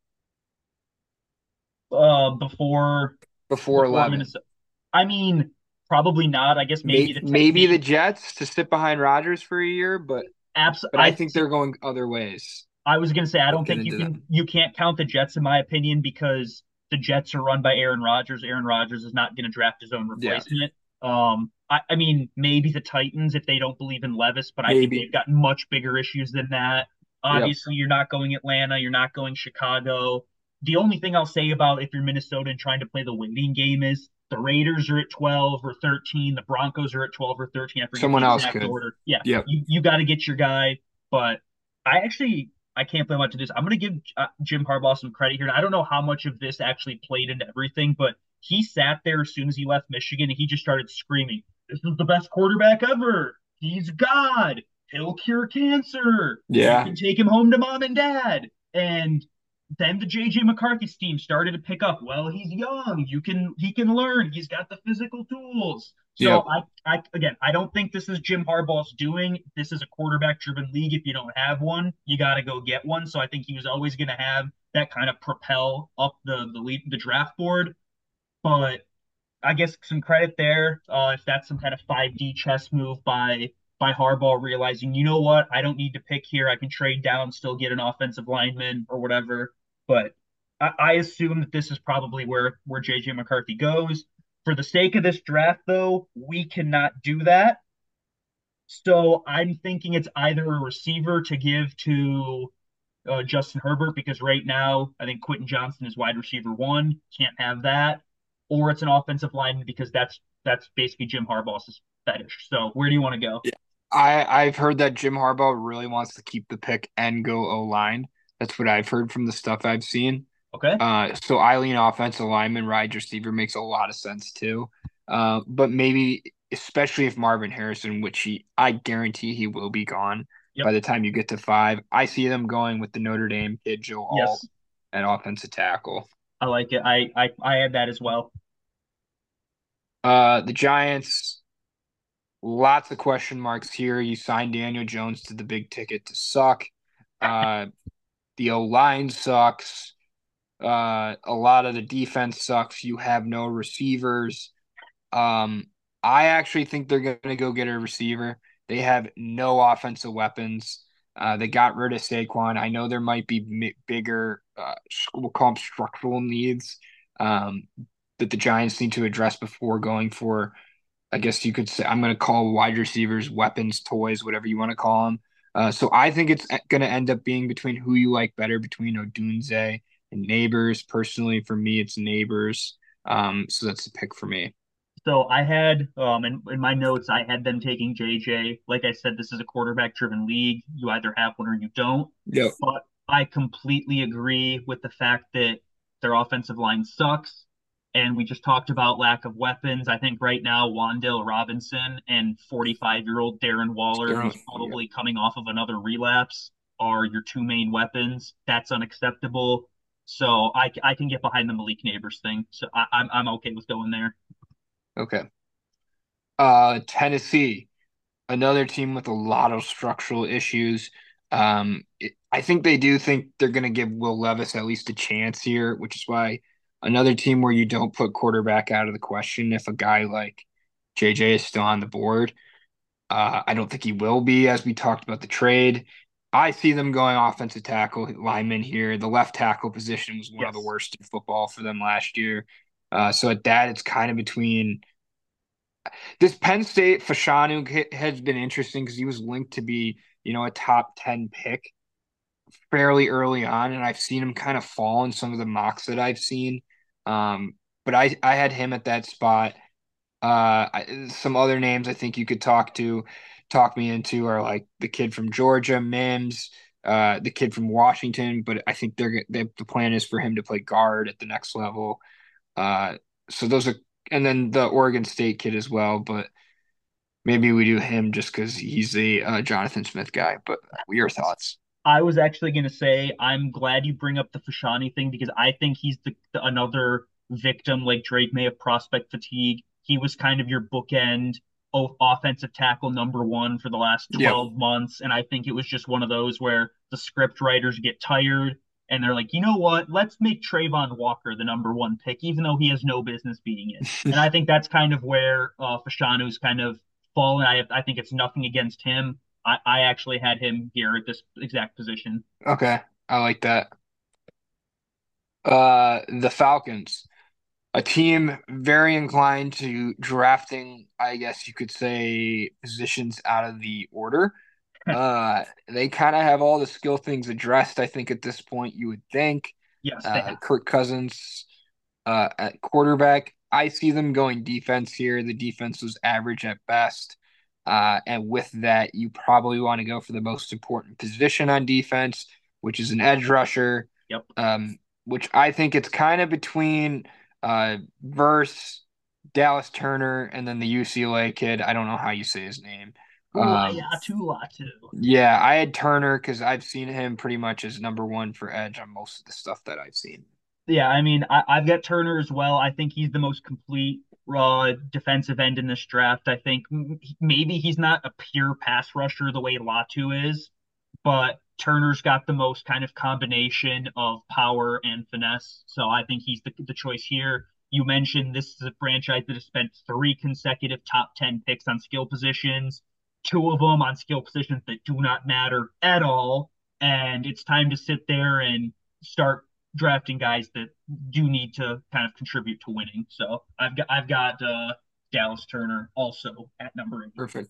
S2: uh, before
S1: before
S2: before
S1: eleven?
S2: Minnesota. I mean, probably not. I guess maybe
S1: May,
S2: the te-
S1: maybe the
S2: maybe
S1: Jets to sit behind Rodgers for a year, but
S2: abs.
S1: but I
S2: I
S1: think they're going other ways
S2: I was gonna say I don't
S1: looking
S2: think you
S1: into that.
S2: can you can't count the Jets in my opinion because the Jets are run by Aaron Rodgers. Aaron Rodgers is not gonna draft his own
S1: Yeah,
S2: replacement. Um, I, I mean maybe the Titans if they don't believe in Levis, but I think
S1: maybe.
S2: they've got much bigger issues than that.
S1: Yep.
S2: Obviously, you're not going Atlanta, you're not going Chicago. The only thing I'll say about if you're Minnesota and trying to play the waiting game is the Raiders are at twelve or thirteen, the Broncos are at twelve or thirteen. I forget the
S1: Someone else
S2: exact
S1: could.
S2: order. Yeah,
S1: Yep.
S2: you, you got to get your guy, but I actually I can't play much of this. I'm going to give uh, Jim Harbaugh some credit here. And I don't know how much of this actually played into everything, but he sat there as soon as he left Michigan and he just started screaming, "This is the best quarterback ever. He's God. He'll cure cancer. You
S1: Yeah.
S2: can take him home to mom and dad." And then the J J McCarthy team started to pick up. Well, he's young. You can he can learn. He's got the physical tools. So
S1: Yep.
S2: I, I again, I don't think this is Jim Harbaugh's doing. This is a quarterback-driven league. If you don't have one, you got to go get one. So I think he was always going to have that kind of propel up the the lead, the draft board. But I guess some credit there, uh, if that's some kind of five D chess move by by Harbaugh, realizing, you know what, I don't need to pick here. I can trade down, still get an offensive lineman or whatever. But I, I assume that this is probably where where J J McCarthy goes. For the sake of this draft, though, we cannot do that. So I'm thinking it's either a receiver to give to uh, Justin Herbert because right now I think Quentin Johnson is wide receiver one. Can't have that. Or it's an offensive lineman because that's that's basically Jim Harbaugh's fetish. So where do you want to go?
S1: Yeah. I I've heard that Jim Harbaugh really wants to keep the pick and go O line. That's what I've heard from the stuff I've seen.
S2: Okay.
S1: Uh, so Eileen offensive lineman, wide receiver makes a lot of sense too. Uh, but maybe especially if Marvin Harrison, which he I guarantee he will be gone
S2: Yep.
S1: by the time you get to five. I see them going with the Notre Dame kid Joe Alt
S2: Yes.
S1: at offensive tackle.
S2: I like it. I I I had that as well.
S1: Uh, the Giants, lots of question marks here. You signed Daniel Jones to the big ticket to suck. Uh, the O line sucks. Uh, a lot of the defense sucks. You have no receivers. Um, I actually think they're going to go get a receiver. They have no offensive weapons. Uh, they got rid of Saquon. I know there might be mi- bigger, uh, we'll call them structural needs, um, that the Giants need to address before going for, I guess you could say, I'm going to call wide receivers weapons, toys, whatever you want to call them. Uh, so I think it's going to end up being between who you like better between Odunze and Neighbors. Personally, for me, it's Neighbors. Um, so that's the pick for me.
S2: So I had um in, in my notes I had them taking J J. Like I said, this is a quarterback driven league. You either have one or you don't.
S1: Yep.
S2: But I completely agree with the fact that their offensive line sucks. And we just talked about lack of weapons. I think right now Wan'Dale Robinson and forty-five-year-old Darren Waller, who's
S1: Sterling. Yep.
S2: probably coming off of another relapse, are your two main weapons. That's unacceptable. So I, I can get behind the Malik Neighbors thing. So I, I'm I'm okay with going there.
S1: Okay. Uh, Tennessee, another team with a lot of structural issues. Um, it, I think they do think they're going to give Will Levis at least a chance here, which is why another team where you don't put quarterback out of the question if a guy like J J is still on the board. Uh, I don't think he will be, as we talked about the trade. I see them going offensive tackle lineman here. The left tackle position was one of the
S2: Yes.
S1: worst in football for them last year. Uh, so at that, it's kind of between this Penn State Fashanu has been interesting because he was linked to be, you know, a top ten pick fairly early on, and I've seen him kind of fall in some of the mocks that I've seen. Um, but I I had him at that spot. Uh, I, some other names I think you could talk to, talk me into are like the kid from Georgia, Mims, uh, the kid from Washington. But I think they're they, the plan is for him to play guard at the next level. Uh, so those are, and then the Oregon State kid as well. But maybe we do him just because he's a uh, Jonathan Smith guy. But your thoughts?
S2: I was actually going to say I'm glad you bring up the Fashani thing because I think he's the, the another victim like Drake May of prospect fatigue. He was kind of your bookend of offensive tackle number one for the last
S1: Yep.
S2: twelve months, and I think it was just one of those where the script writers get tired and they're like, you know what? Let's make Trayvon Walker the number one pick, even though he has no business being it. And I think that's kind of where uh, Fashanu's kind of fallen. I I think it's nothing against him. I, I actually had him here at this exact position.
S1: Okay, I like that. Uh, the Falcons, a team very inclined to drafting, I guess you could say, positions out of the order. Uh, they kind of have all the skill things addressed, I think, at this point, you would think.
S2: Yes, they
S1: Uh,
S2: have.
S1: Kirk Cousins, uh, at quarterback. I see them going defense here. The defense was average at best. Uh, and with that, you probably want to go for the most important position on defense, which is an edge rusher.
S2: Yep.
S1: Um, which I think it's kind of between uh Verse, Dallas Turner, and then the U C L A kid. I don't know how you say his name. Um,
S2: Laiatu Latu.
S1: yeah, I had Turner because I've seen him pretty much as number one for edge on most of the stuff that I've seen.
S2: Yeah, I mean, I, I've got Turner as well. I think he's the most complete raw defensive end in this draft. I think m- maybe he's not a pure pass rusher the way Latu is, but Turner's got the most kind of combination of power and finesse. So I think he's the, the choice here. You mentioned this is a franchise that has spent three consecutive top ten picks on skill positions, two of them on skill positions that do not matter at all. And it's time to sit there and start drafting guys that do need to kind of contribute to winning. So I've got I've got uh, Dallas Turner also at number eight.
S1: Perfect.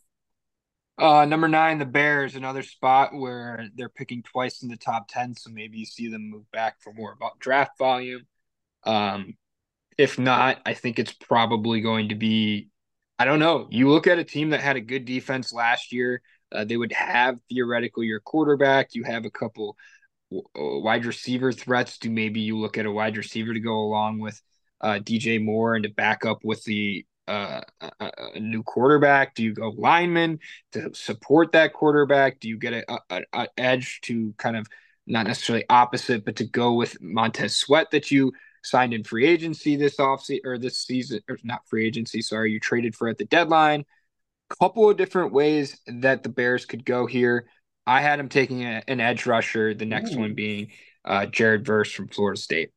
S1: Uh, number nine, the Bears, another spot where they're picking twice in the top ten, so maybe you see them move back for more about draft volume. Um, if not, I think it's probably going to be, I don't know. You look at a team that had a good defense last year, uh, they would have theoretically your quarterback. You have a couple w- wide receiver threats. Do maybe you look at a wide receiver to go along with uh, D J Moore and to back up with the uh, a, a new quarterback? Do you go lineman to support that quarterback? Do you get a, a, a edge to kind of not necessarily opposite, but to go with Montez Sweat that you signed in free agency this offseason or this season, or not free agency, sorry, you traded for at the deadline. Couple of different ways that the Bears could go here. I had him taking a, an edge rusher, the next one
S2: Ooh.
S1: being uh, Jared Verse from Florida State.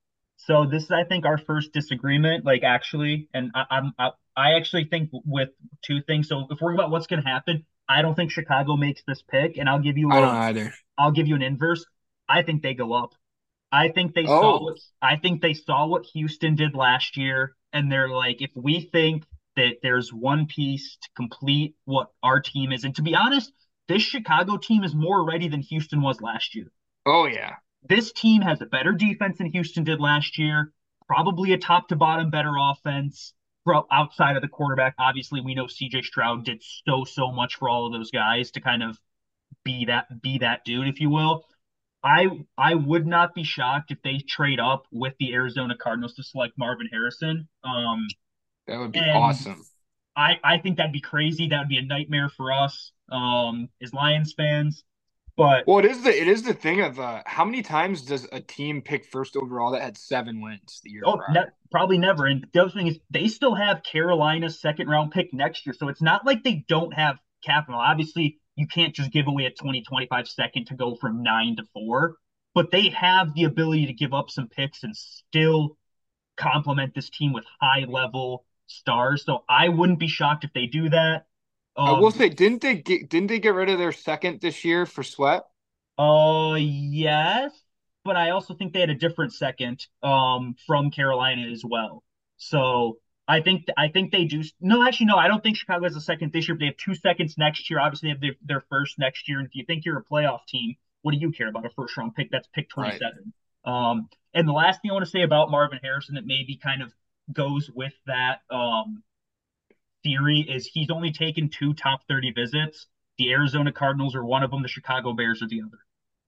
S2: So this is, I think, our first disagreement, like actually, and I, I'm I, I actually think with two things. So if we're about what's going to happen, I don't think Chicago makes this pick, and I'll give you
S3: I
S2: a
S3: don't either.
S2: I'll give you an inverse. I think they go up. I think they saw
S3: Oh,
S2: what I think they saw what Houston did last year, and they're like, if we think that there's one piece to complete what our team is, and to be honest, this Chicago team is more ready than Houston was last year.
S3: oh yeah.
S2: This team has a better defense than Houston did last year, probably a top to bottom better offense outside of the quarterback. Obviously, we know C J Stroud did so so much for all of those guys to kind of be that be that dude, if you will. I I would not be shocked if they trade up with the Arizona Cardinals to select Marvin Harrison. Um,
S3: That would be
S2: and
S3: awesome.
S2: I I think that'd be crazy. That would be a nightmare for us um, as Lions fans. But
S3: Well, it is the it is the thing of uh, how many times does a team pick first overall that had seven wins the year
S2: oh, ne
S3: prior?
S2: probably never. And the other thing is, they still have Carolina's second round pick next year, so it's not like they don't have capital. Obviously, you can't just give away a twenty twenty-five second to go from nine to four, but they have the ability to give up some picks and still complement this team with high level stars. So I wouldn't be shocked if they do that.
S3: I will
S2: Um,
S3: say, didn't they get didn't they get rid of their second this year for Sweat?
S2: uh, yes, but I also think they had a different second um from Carolina as well. So I think I think they do. No, actually, no. I don't think Chicago has a second this year. But they have two seconds next year. Obviously, they have their, their first next year. And if you think you're a playoff team, what do you care about a first round pick? That's pick
S3: Right.
S2: twenty-seven. Um, and the last thing I want to say about Marvin Harrison that maybe kind of goes with that um theory is he's only taken two top thirty visits. The Arizona Cardinals are one of them. The Chicago Bears are the other.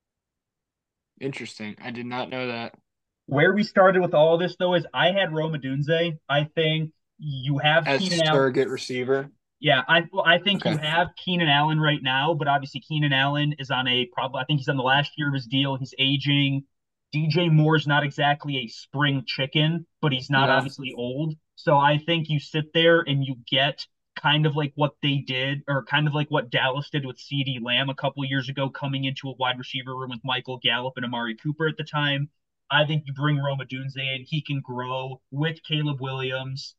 S3: Interesting. I did not know that.
S2: Where we started with all of this, though, is I had Rome Odunze. I think you have
S3: As
S2: Keenan Allen.
S3: surrogate receiver.
S2: Yeah, I well, I think you
S3: Okay.
S2: have Keenan Allen right now, but obviously Keenan Allen is on a probably I think he's on the last year of his deal. He's aging. D J Moore's not exactly a spring chicken, but he's not
S3: No.
S2: obviously old. So I think you sit there and you get kind of like what they did, or kind of like what Dallas did with CeeDee Lamb a couple years ago, coming into a wide receiver room with Michael Gallup and Amari Cooper at the time. I think you bring Rome Odunze in, he can grow with Caleb Williams,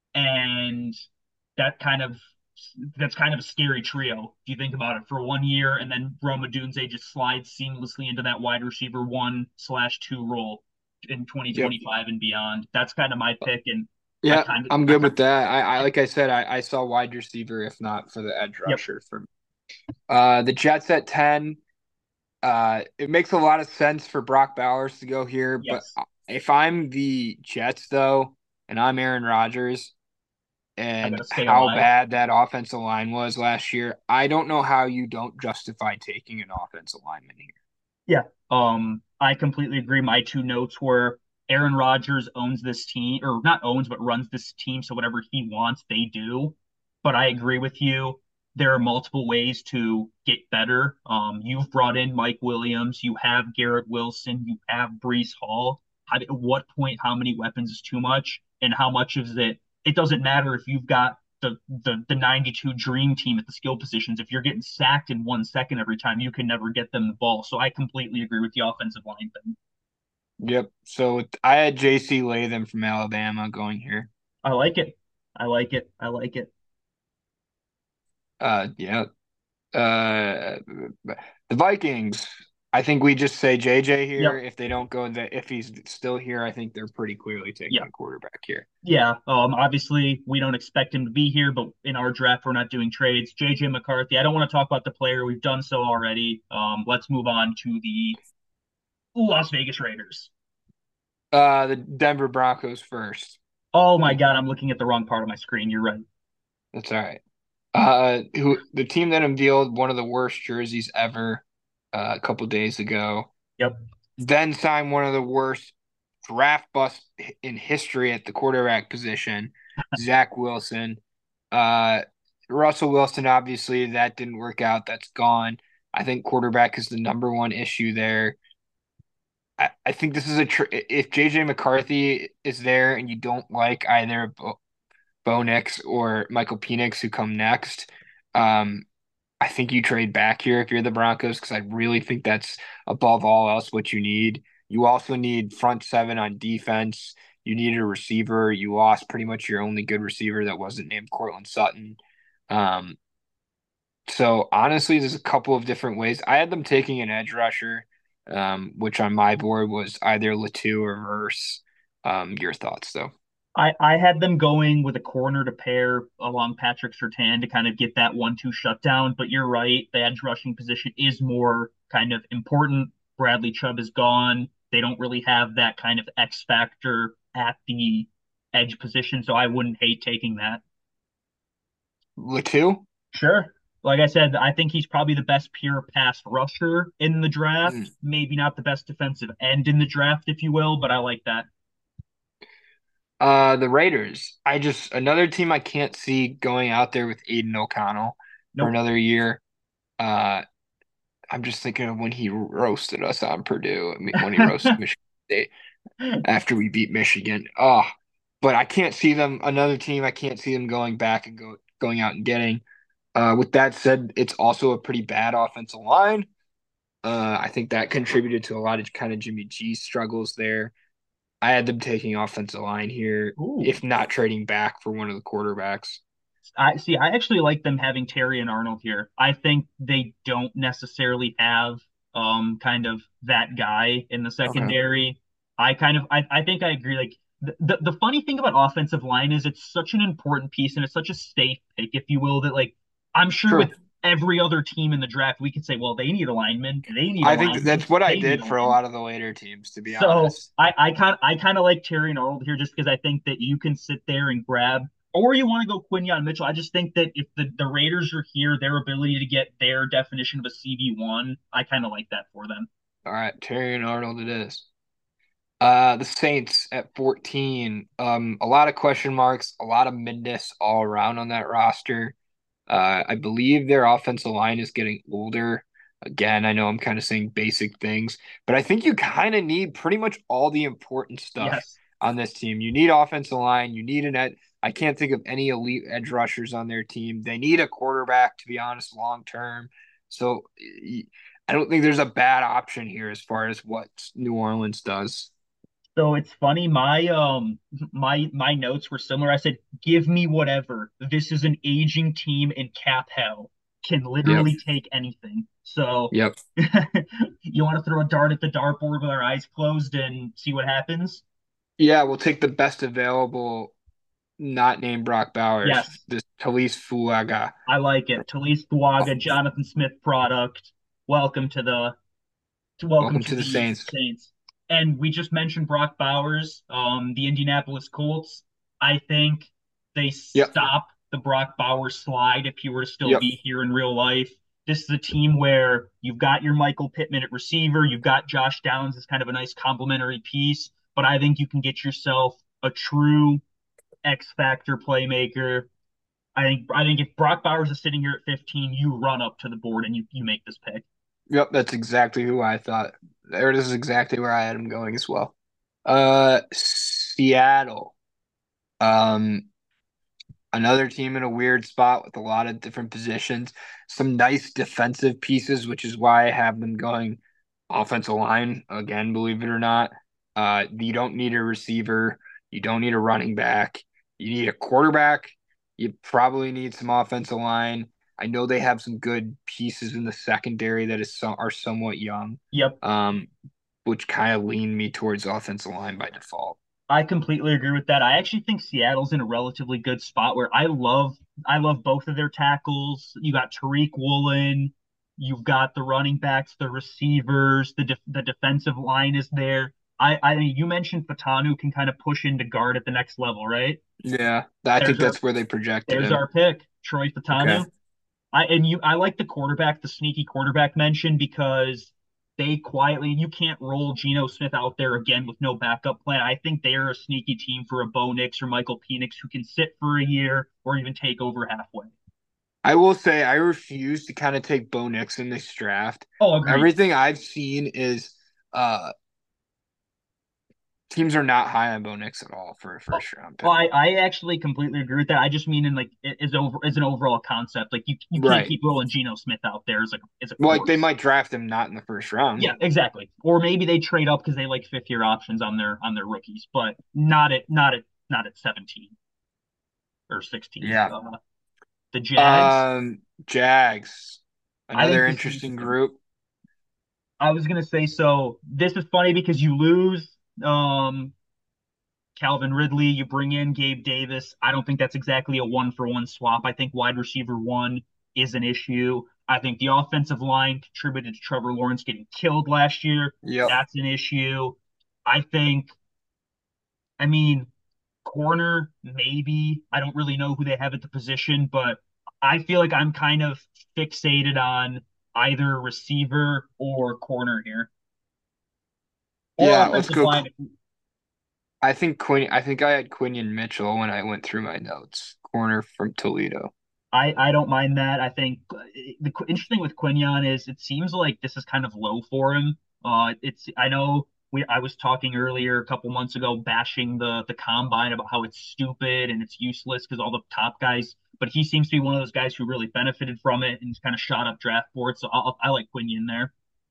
S2: and that kind of that's kind of a scary trio if you think about it for one year, and then Rome Odunze just slides seamlessly into that wide receiver one slash two role in
S3: Yep.
S2: twenty twenty-five and beyond. That's kind of my pick, and I
S3: Yeah,
S2: kind of
S3: I'm
S2: I
S3: good
S2: kind
S3: with that. I, I like I said, I, I saw wide receiver, if not for the edge
S2: yep
S3: rusher for me. Uh, the Jets at ten. Uh, it makes a lot of sense for Brock Bowers to go here, but
S2: yes
S3: if I'm the Jets though, and I'm Aaron Rodgers,
S2: I
S3: and
S2: gotta stay
S3: how
S2: alive.
S3: bad that offensive line was last year, I don't know how you don't justify taking an offensive lineman here.
S2: Yeah. Um, I completely agree. My two notes were Aaron Rodgers owns this team, or not owns, but runs this team. So whatever he wants, they do. But I agree with you. There are multiple ways to get better. Um, you've brought in Mike Williams. You have Garrett Wilson. You have Brees Hall. How, at what point, how many weapons is too much? And how much is it? It doesn't matter if you've got the, the the ninety-two dream team at the skill positions. If you're getting sacked in one second every time, you can never get them the ball. So I completely agree with the offensive line thing.
S3: Yep. So I had J C Latham from Alabama going here.
S2: I like it. I like it. I like it.
S3: Uh, yeah. Uh, the Vikings. I think we just say J J here.
S2: Yep.
S3: If they don't go, that if he's still here, I think they're pretty clearly taking
S2: Yeah.
S3: a quarterback here.
S2: Yeah. Um, obviously, we don't expect him to be here, but in our draft, we're not doing trades. J J McCarthy, I don't want to talk about the player. We've done so already. Um, let's move on to the Las Vegas Raiders.
S3: Uh, the Denver Broncos first.
S2: Oh my God, I'm looking at the wrong part of my screen. You're right.
S3: That's all right. Uh, who the team that unveiled one of the worst jerseys ever uh, a couple days ago,
S2: Yep.
S3: then signed one of the worst draft busts in history at the quarterback position, Zach Wilson. Uh, Russell Wilson, obviously, that didn't work out. That's gone. I think quarterback is the number one issue there. I, I think this is a tr if J J McCarthy is there and you don't like either Bo, Bo Nix or Michael Penix who come next, um, I think you trade back here if you're the Broncos because I really think that's above all else what you need. You also need front seven on defense. You needed a receiver. You lost pretty much your only good receiver that wasn't named Cortland Sutton. Um, so honestly, there's a couple of different ways. I had them taking an edge rusher, um, which on my board was either Latu or Verse. Um, your thoughts, though?
S2: I, I had them going with a corner to pair along Patrick Surtain to kind of get that one two shutdown. But you're right, the edge rushing position is more kind of important. Bradley Chubb is gone. They don't really have that kind of X factor at the edge position, so I wouldn't hate taking that.
S3: Latu?
S2: Sure. Like I said, I think he's probably the best pure pass rusher in the draft.
S3: Mm.
S2: Maybe not the best defensive end in the draft, if you will, but I like that.
S3: Uh, the Raiders. I just another team I can't see going out there with Aiden O'Connell for
S2: Nope.
S3: another year. Uh, I'm just thinking of when he roasted us on Purdue. I mean, when he roasted Michigan State after we beat Michigan. Oh, but I can't see them. Another team I can't see them going back and go going out and getting. Uh, with that said, it's also a pretty bad offensive line. Uh, I think that contributed to a lot of kind of Jimmy G's struggles there. I had them taking offensive line here,
S2: Ooh.
S3: if not trading back for one of the quarterbacks.
S2: I see. I actually like them having Terry and Arnold here. I think they don't necessarily have um kind of that guy in the
S3: Okay.
S2: secondary. I kind of I, I think I agree. Like the, the the funny thing about offensive line is it's such an important piece and it's such a safe pick, if you will, that like I'm sure
S3: True.
S2: with every other team in the draft we could say, well, they need a lineman, they need a
S3: I think
S2: lineman,
S3: that's what I
S2: they need
S3: did
S2: a
S3: for a
S2: lineman.
S3: lot of the later teams, to be
S2: So
S3: honest.
S2: I I kind I kind of like Terry and Arnold here just because I think that you can sit there and grab, or you want to go Quinyon Mitchell. I just think that if the, the Raiders are here, their ability to get their definition of a C V one, I kind of like that for them.
S3: All right, Terry and Arnold it is. Uh, the Saints at fourteen. Um, a lot of question marks, a lot of midness all around on that roster. Uh, I believe their offensive line is getting older. Again, I know I'm kind of saying basic things, but I think you kind of need pretty much all the important stuff
S2: Yes.
S3: on this team. You need offensive line. You need an ed. I can't think of any elite edge rushers on their team. They need a quarterback, to be honest, long term. So I don't think there's a bad option here as far as what New Orleans does.
S2: So it's funny. My um my my notes were similar. I said, "Give me whatever. This is an aging team in cap hell. Can
S3: Yep.
S2: literally take anything." So
S3: Yep.
S2: you want to throw a dart at the dartboard with our eyes closed and see what happens?
S3: Yeah, we'll take the best available, not named Brock Bowers,
S2: Yes.
S3: this Talise Fuaga.
S2: I like it. Talise Thuaga, Jonathan Smith product. Welcome to the to welcome
S3: Welcome
S2: to
S3: to the
S2: the
S3: Saints.
S2: Saints. And we just mentioned Brock Bowers, um, the Indianapolis Colts. I think they
S3: Yep.
S2: stop the Brock Bowers slide if he were to still
S3: Yep.
S2: be here in real life. This is a team where you've got your Michael Pittman at receiver, you've got Josh Downs as kind of a nice complementary piece, but I think you can get yourself a true X factor playmaker. I think I think if Brock Bowers is sitting here at fifteen, you run up to the board and you you make this pick.
S3: Yep. That's exactly who I thought. There, this is exactly where I had him going as well. Uh, Seattle. Um, Another team in a weird spot with a lot of different positions. Some nice defensive pieces, which is why I have them going offensive line again, believe it or not. Uh, you don't need a receiver. You don't need a running back. You need a quarterback. You probably need some offensive line. I know they have some good pieces in the secondary that is so, are somewhat young,
S2: Yep.
S3: um, which kind of lean me towards offensive line by default.
S2: I completely agree with that. I actually think Seattle's in a relatively good spot where I love I love both of their tackles. You got Tariq Woolen, you've got the running backs, the receivers, the def the defensive line is there. I I mean, you mentioned Fatanu can kind of push into guard at the next level, right?
S3: Yeah, I think
S2: There's our
S3: that's where they projected
S2: there's
S3: him.
S2: our pick, Troy
S3: Okay.
S2: Fatanu. I and you I like the quarterback, the sneaky quarterback mention because they quietly you can't roll Geno Smith out there again with no backup plan. I think they're a sneaky team for a Bo Nix or Michael Penix who can sit for a year or even take over halfway.
S3: I will say I refuse to kind of take Bo Nix in this draft.
S2: Oh, agreed.
S3: Everything I've seen is uh teams are not high on Bo Nix at all for a
S2: Oh,
S3: first round
S2: well,
S3: pick.
S2: I, I actually completely agree with that. I just mean in like as over as an overall concept. Like you you can't
S3: Right.
S2: keep rolling Geno Smith out there as like as a
S3: Well, like they
S2: corpse.
S3: might draft him not in the first round.
S2: Yeah, exactly. Or maybe they trade up because they like fifth year options on their on their rookies, but not at not at not at seventeen or sixteen.
S3: Yeah.
S2: Uh, the Jags.
S3: Um, Jags,
S2: I think
S3: another
S2: this is
S3: interesting
S2: interesting.
S3: group.
S2: I was gonna say so. This is funny because you lose um Calvin Ridley, you bring in Gabe Davis. I don't think that's exactly a one for one swap. I think wide receiver one is an issue. I think the offensive line contributed to Trevor Lawrence getting killed last year.
S3: Yep.
S2: That's an issue. I think, I mean, corner, maybe. I don't really know who they have at the position, but I feel like I'm kind of fixated on either receiver or corner here, or
S3: Yeah, let's
S2: offensive
S3: go.
S2: line.
S3: I think Quinn. I think I had Quinion Mitchell when I went through my notes. Corner from Toledo.
S2: I, I don't mind that. I think uh, the interesting with Quinion is it seems like this is kind of low for him. Uh, it's I know we I was talking earlier a couple months ago bashing the the combine about how it's stupid and it's useless because all the top guys, but he seems to be one of those guys who really benefited from it and kind of shot up draft boards. So I'll, I like Quinion there.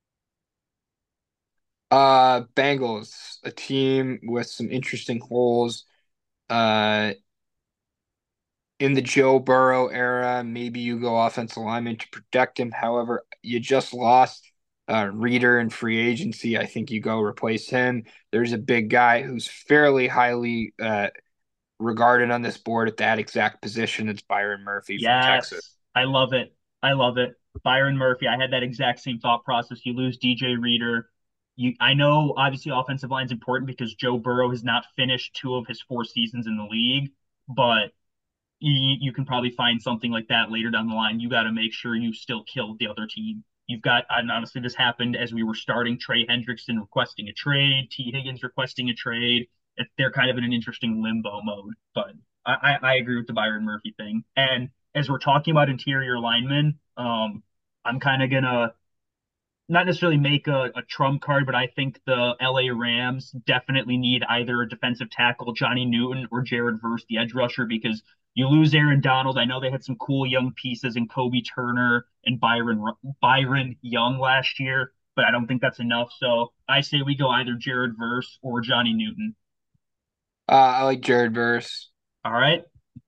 S3: Uh, Bengals, a team with some interesting holes. Uh, in the Joe Burrow era, maybe you go offensive lineman to protect him. However, you just lost uh, Reader in free agency. I think you go replace him. There's a big guy who's fairly highly uh, regarded on this board at that exact position. It's Byron Murphy from Texas.
S2: Yes, I love it. I love it. Byron Murphy. I had that exact same thought process. You lose D J Reader. You, I know obviously offensive line is important because Joe Burrow has not finished two of his four seasons in the league, but you, you can probably find something like that later down the line. You got to make sure you still kill the other team. You've got, and honestly, this happened as we were starting. Trey Hendrickson requesting a trade, T. Higgins requesting a trade. They're kind of in an interesting limbo mode, but I, I, I agree with the Byron Murphy thing. And as we're talking about interior linemen, um, I'm kind of gonna not necessarily make a, a trump card, but I think the L A Rams definitely need either a defensive tackle, Johnny Newton, or Jared Verse, the edge rusher, because you lose Aaron Donald. I know they had some cool young pieces in Kobe Turner and Byron Byron Young last year, but I don't think that's enough. So I say we go either Jared Verse or Johnny Newton.
S3: Uh, I like Jared Verse.
S2: All right.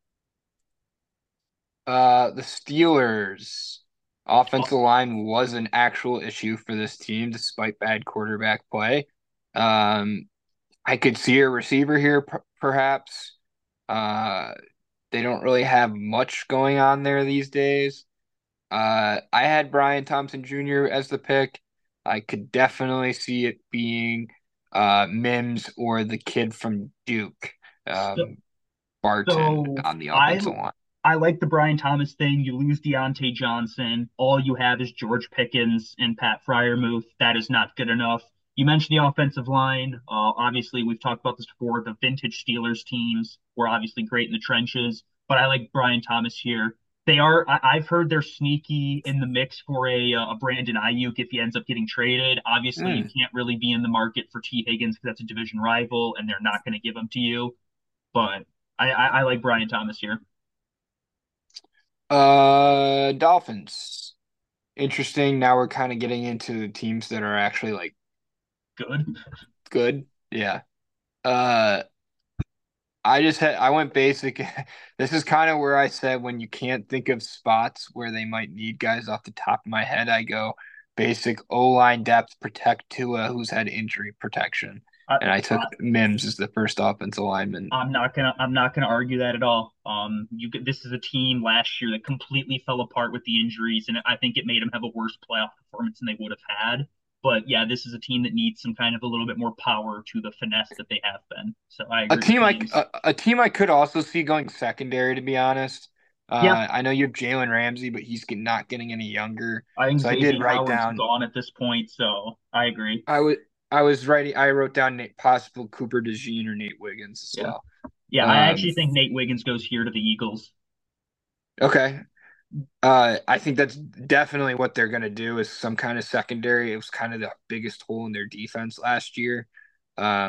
S3: Uh, the Steelers offensive line was an actual issue for this team despite bad quarterback play. Um, I could see a receiver here, per perhaps. Uh, they don't really have much going on there these days. Uh, I had Brian Thompson Junior as the pick. I could definitely see it being uh, Mims or the kid from Duke,
S2: So,
S3: um, Barton
S2: so
S3: on the
S2: I
S3: offensive line.
S2: I like the Brian Thomas thing. You lose Deontay Johnson. All you have is George Pickens and Pat Fryermuth. That is not good enough. You mentioned the offensive line. Uh, obviously, we've talked about this before. The vintage Steelers teams were obviously great in the trenches, but I like Brian Thomas here. They are. I, I've heard they're sneaky in the mix for a, uh, a Brandon Ayuk if he ends up getting traded. Obviously, you
S3: Mm.
S2: can't really be in the market for T Higgins because that's a division rival, and they're not going to give him to you. But I, I, I like Brian Thomas here.
S3: Uh, Dolphins. Interesting. Now we're kind of getting into the teams that are actually like
S2: Good.
S3: good. Yeah. Uh, I just had I went basic. This is kind of where I said when you can't think of spots where they might need guys off the top of my head, I go basic O-line depth, protect Tua, who's had injury protection.
S2: I,
S3: And I
S2: I,
S3: took Mims as the first offensive lineman.
S2: I'm not gonna I'm not gonna argue that at all. Um, you could, this is a team last year that completely fell apart with the injuries, and I think it made them have a worse playoff performance than they would have had. But yeah, this is a team that needs some kind of a little bit more power to the finesse that they have been. So I
S3: A
S2: agree with
S3: team I
S2: James.
S3: a, a team I could also see going secondary, to be honest.
S2: Yeah,
S3: Uh, I know you have Jalen Ramsey, but he's get, not getting any younger.
S2: I think
S3: So I did
S2: Xavier
S3: write
S2: Howard's
S3: down.
S2: gone at this point, so I agree.
S3: I was I was writing. I wrote down Nate, possible Cooper DeJean or Nate Wiggins as
S2: Yeah,
S3: well.
S2: yeah, I
S3: Um,
S2: actually think Nate Wiggins goes here to the Eagles.
S3: okay. Uh, I think that's definitely what they're gonna do is some kind of secondary. It was kind of the biggest hole in their defense last year. Um,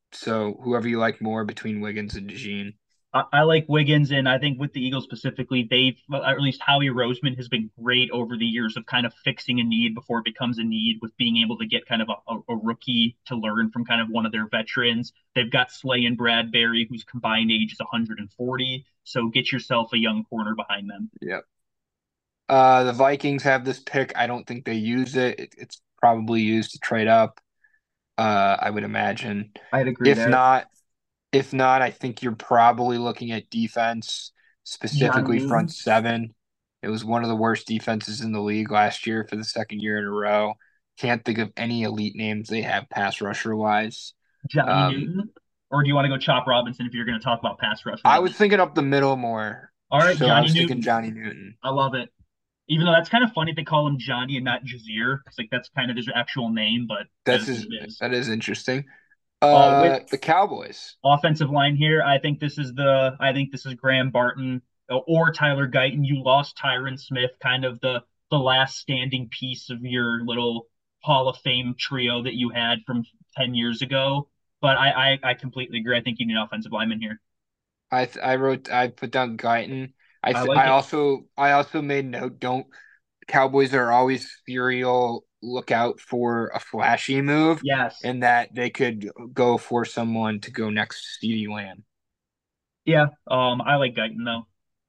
S3: So whoever you like more between Wiggins and DeJean.
S2: I, I like Wiggins, and I think with the Eagles specifically, they've, well, or at least Howie Roseman has been great over the years of kind of fixing a need before it becomes a need with being able to get kind of a, a, a rookie to learn from kind of one of their veterans. They've got Slay and Bradbury, whose combined age is one hundred forty. So get yourself a young corner behind them.
S3: Yep. Uh, the Vikings have this pick. I don't think they use it. it it's probably used to trade up. Uh, I would imagine.
S2: I'd agree
S3: If
S2: there.
S3: not, if not, I think you're probably looking at defense,
S2: Johnny
S3: specifically front
S2: Newton.
S3: seven. It was one of the worst defenses in the league last year for the second year in a row. Can't think of any elite names they have pass rusher wise.
S2: Johnny
S3: Um,
S2: Newton. Or do you want to go Chop Robinson if you're going to talk about pass rushers
S3: I
S2: at
S3: was
S2: least?
S3: thinking up the middle more,
S2: All right,
S3: so I
S2: Johnny
S3: was thinking
S2: Newton.
S3: Johnny Newton.
S2: I love it. Even though that's kind of funny they call him Johnny and not Jazeer. It's like that's kind of his actual name, but that
S3: That's
S2: is what
S3: his,
S2: it is.
S3: that is interesting.
S2: Uh, with
S3: Uh, the Cowboys.
S2: offensive line here, I think this is the I think this is Graham Barton uh, or Tyler Guyton. You lost Tyron Smith, kind of the the last standing piece of your little Hall of Fame trio that you had from ten years ago. But I I, I completely agree. I think you need an offensive lineman here.
S3: I th- I wrote I put down Guyton. I
S2: I
S3: th-
S2: like
S3: I
S2: it.
S3: also I also made note. Don't Cowboys are always serial lookout for a flashy move,
S2: Yes.
S3: and that they could go for someone to go next to CeeDee Lamb.
S2: Yeah. Um, I like Guyton though.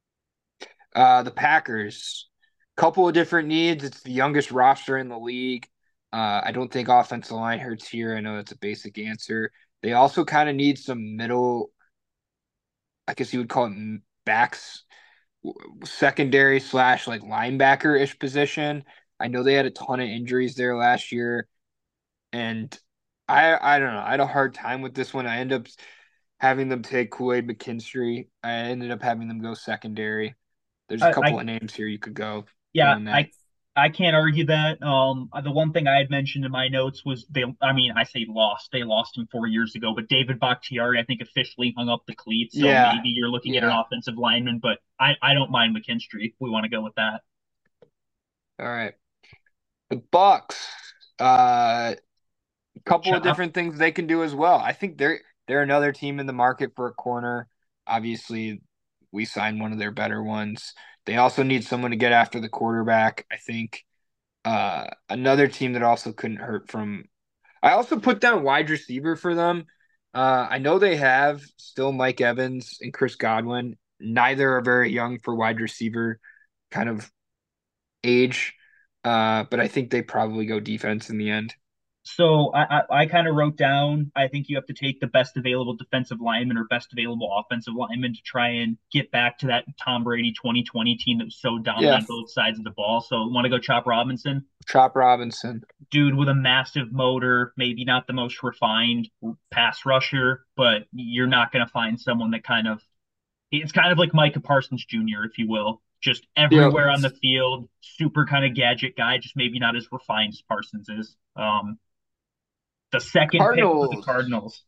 S3: Uh, the Packers, couple of different needs. It's the youngest roster in the league. Uh, I don't think offensive line hurts here. I know that's a basic answer. They also kind of need some middle, I guess you would call it backs, secondary slash like linebacker ish position. I know they had a ton of injuries there last year, and I I don't know. I had a hard time with this one. I ended up having them take Kool-Aid McKinstry. I ended up having them go secondary. There's a
S2: I,
S3: couple
S2: I
S3: of names here you could go
S2: yeah,
S3: doing that.
S2: I I can't argue that. Um, the one thing I had mentioned in my notes was they. I mean, I say lost. They lost him four years ago, but David Bakhtiari, I think, officially hung up the cleats. So
S3: Yeah,
S2: maybe you're looking at an
S3: yeah.
S2: offensive lineman, but I I don't mind McKinstry if we want to go with that.
S3: All right. The Bucks. Uh, a couple of
S2: Chop.
S3: different things they can do as well. I think they're they're another team in the market for a corner. Obviously, we signed one of their better ones. They also need someone to get after the quarterback. I think uh, another team that also couldn't hurt from. I also put down wide receiver for them. Uh, I know they have still Mike Evans and Chris Godwin. Neither are very young for wide receiver kind of age, uh, but I think they probably go defense in the end.
S2: So I I, I kind of wrote down. I think you have to take the best available defensive lineman or best available offensive lineman to try and get back to that Tom Brady twenty twenty team that was so
S3: Yeah,
S2: dominant both sides of the ball. So want to go Chop Robinson?
S3: Chop Robinson.
S2: Dude with a massive motor, maybe not the most refined pass rusher, but you're not going to find someone that kind of it's kind of like Micah Parsons Junior, if you will, just
S3: Yep.
S2: everywhere on the field, super kind of gadget guy, just maybe not as refined as Parsons is. Um, the second pick for the
S3: Cardinals.
S2: Cardinals,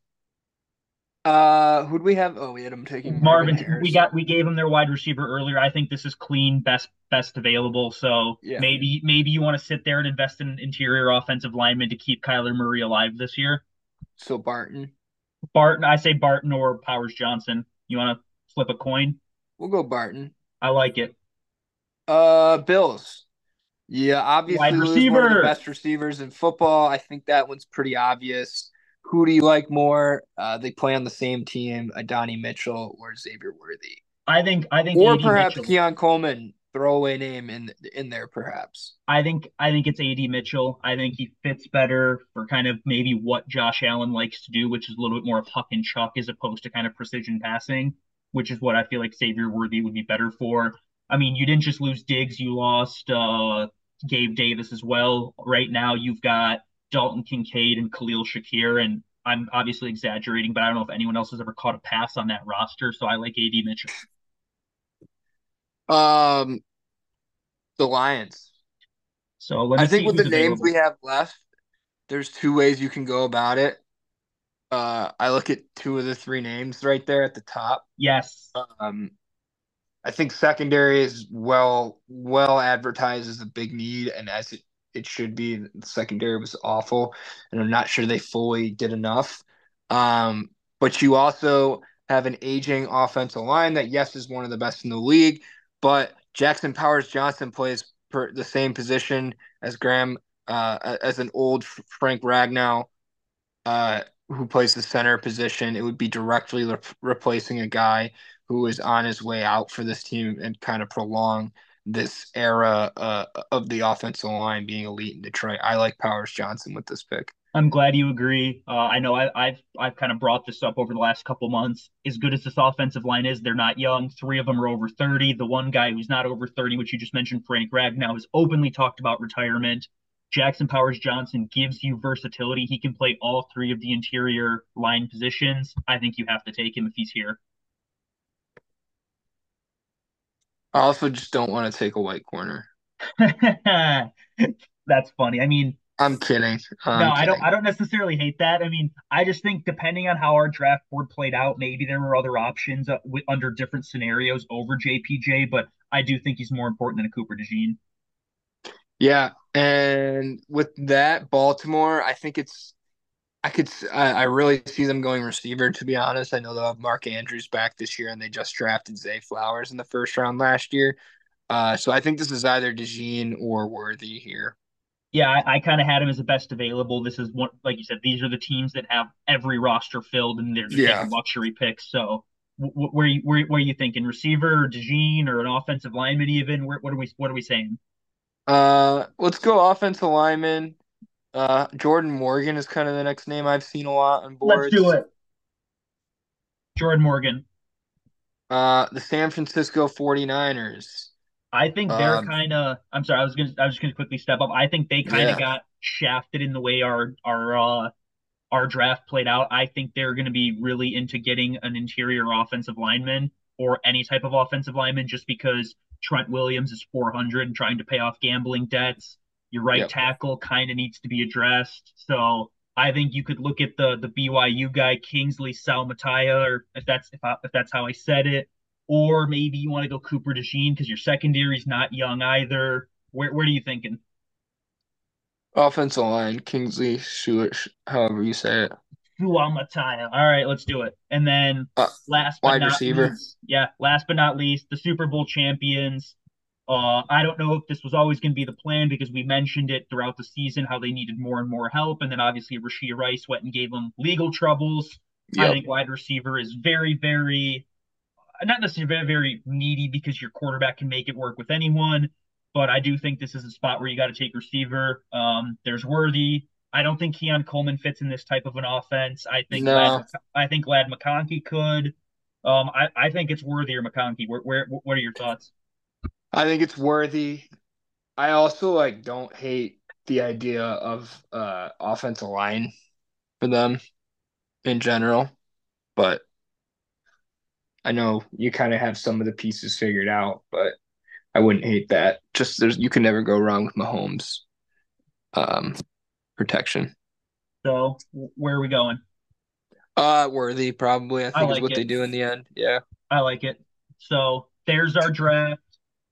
S3: Uh, who'd we have? Oh, we had him taking Marvin
S2: Marvin, we got
S3: Harrison.
S2: we gave him their wide receiver earlier. I think this is clean, best best available. So
S3: Yeah.
S2: maybe maybe you want to sit there and invest in an interior offensive lineman to keep Kyler Murray alive this year.
S3: So Barton.
S2: Barton, I say Barton or Powers Johnson. You want to flip a coin?
S3: We'll go Barton.
S2: I like it.
S3: Uh, Bills. Yeah,
S2: Wide
S3: obviously lose one of the
S2: receiver.
S3: best receivers in football. I think that one's pretty obvious. Who do you like more? Uh, they play on the same team, Adonai Mitchell or Xavier Worthy,
S2: I think I think
S3: or
S2: A D
S3: perhaps
S2: Mitchell.
S3: Keon Coleman, throwaway name in in there, perhaps.
S2: I think I think it's A D Mitchell. I think he fits better for kind of maybe what Josh Allen likes to do, which is a little bit more of huck and chuck as opposed to kind of precision passing, which is what I feel like Xavier Worthy would be better for. I mean, you didn't just lose Diggs, you lost uh Gabe Davis as well. Right now you've got Dalton Kincaid and Khalil Shakir, and I'm obviously exaggerating, but I don't know if anyone else has ever caught a pass on that roster, so I like A D Mitchell.
S3: Um, the Lions.
S2: So let
S3: I
S2: me
S3: think
S2: see
S3: with
S2: who's
S3: the names
S2: available.
S3: we have left, there's two ways you can go about it. Uh, I look at two of the three names right there at the top.
S2: Yes.
S3: Um, I think secondary is well well advertised as a big need, and as it, it should be. The secondary was awful, and I'm not sure they fully did enough. Um, but you also have an aging offensive line that, yes, is one of the best in the league, but Jackson Powers Johnson plays per the same position as Graham, uh, as an old Frank Ragnow, uh, who plays the center position. It would be directly re- replacing a guy who is on his way out for this team and kind of prolong this era uh, of the offensive line being elite in Detroit. I like Powers Johnson with this pick.
S2: I'm glad you agree. Uh, I know I, I've I've kind of brought this up over the last couple months. As good as this offensive line is, they're not young. Three of them are over thirty. The one guy who's not over thirty, which you just mentioned, Frank Ragnow, has openly talked about retirement. Jackson Powers Johnson gives you versatility. He can play all three of the interior line positions. I think you have to take him if he's here.
S3: I also just don't want to take a white corner.
S2: That's funny. I mean,
S3: I'm kidding.
S2: no,
S3: I'm
S2: I don't.
S3: kidding.
S2: I don't necessarily hate that. I mean, I just think depending on how our draft board played out, maybe there were other options uh, w- under different scenarios over J P J. But I do think he's more important than a Cooper DeJean.
S3: Yeah, and with that, Baltimore, I think it's I could I, I really see them going receiver. To be honest, I know they'll have Mark Andrews back this year, and they just drafted Zay Flowers in the first round last year. Uh, so I think this is either DeJean or Worthy here.
S2: Yeah, I, I kind of had him as the best available. This is one, like you said, these are the teams that have every roster filled, and they're just
S3: Yeah.
S2: taking luxury picks. So, wh- wh- where you where, where are you thinking? Receiver, or DeJean, or an offensive lineman? Even where, what are we what are we saying?
S3: Uh, let's go offensive lineman. Uh, Jordan Morgan is kind of the next name I've seen a lot on
S2: Let's do
S3: boards.
S2: it. Jordan Morgan.
S3: Uh, the San Francisco 49ers.
S2: I think they're
S3: Uh,
S2: kind of. I'm sorry. I was gonna. I was just gonna quickly step up. I think they kind of
S3: yeah.
S2: got shafted in the way our our uh, our draft played out. I think they're going to be really into getting an interior offensive lineman or any type of offensive lineman, just because Trent Williams is four hundred and trying to pay off gambling debts. Your right
S3: Yep.
S2: tackle kind of needs to be addressed. So I think you could look at the the B Y U guy Kingsley Salmatia, or if that's if, I, if that's how I said it, or maybe you want to go Cooper DeJean because your secondary's not young either. Where where are you thinking?
S3: Offensive line, Kingsley Stewart, however you say it.
S2: Salmatia. All right, let's do it. And then
S3: Uh,
S2: last but
S3: wide
S2: not
S3: receiver.
S2: least, yeah, last but not least, the Super Bowl champions. Uh, I don't know if this was always going to be the plan because we mentioned it throughout the season how they needed more and more help, and then obviously Rashee Rice went and gave them legal troubles. I
S3: Yep.
S2: think wide receiver is very, very not necessarily very, very needy because your quarterback can make it work with anyone. But I do think this is a spot where you got to take receiver. Um, there's Worthy. I don't think Keon Coleman fits in this type of an offense. I think Lad,
S3: No,
S2: I think Lad McConkey could. Um, I, I think it's Worthy or McConkey. Where, where, what are your thoughts?
S3: I think it's worthy. I also like don't hate the idea of uh offensive line for them in general, but I know you kind of have some of the pieces figured out, but I wouldn't hate that. Just there's you can never go wrong with Mahomes um protection.
S2: So where are we going?
S3: Uh worthy probably I
S2: I
S3: think is
S2: like
S3: what
S2: it.
S3: they do in the end. Yeah.
S2: I like it. So there's our draft.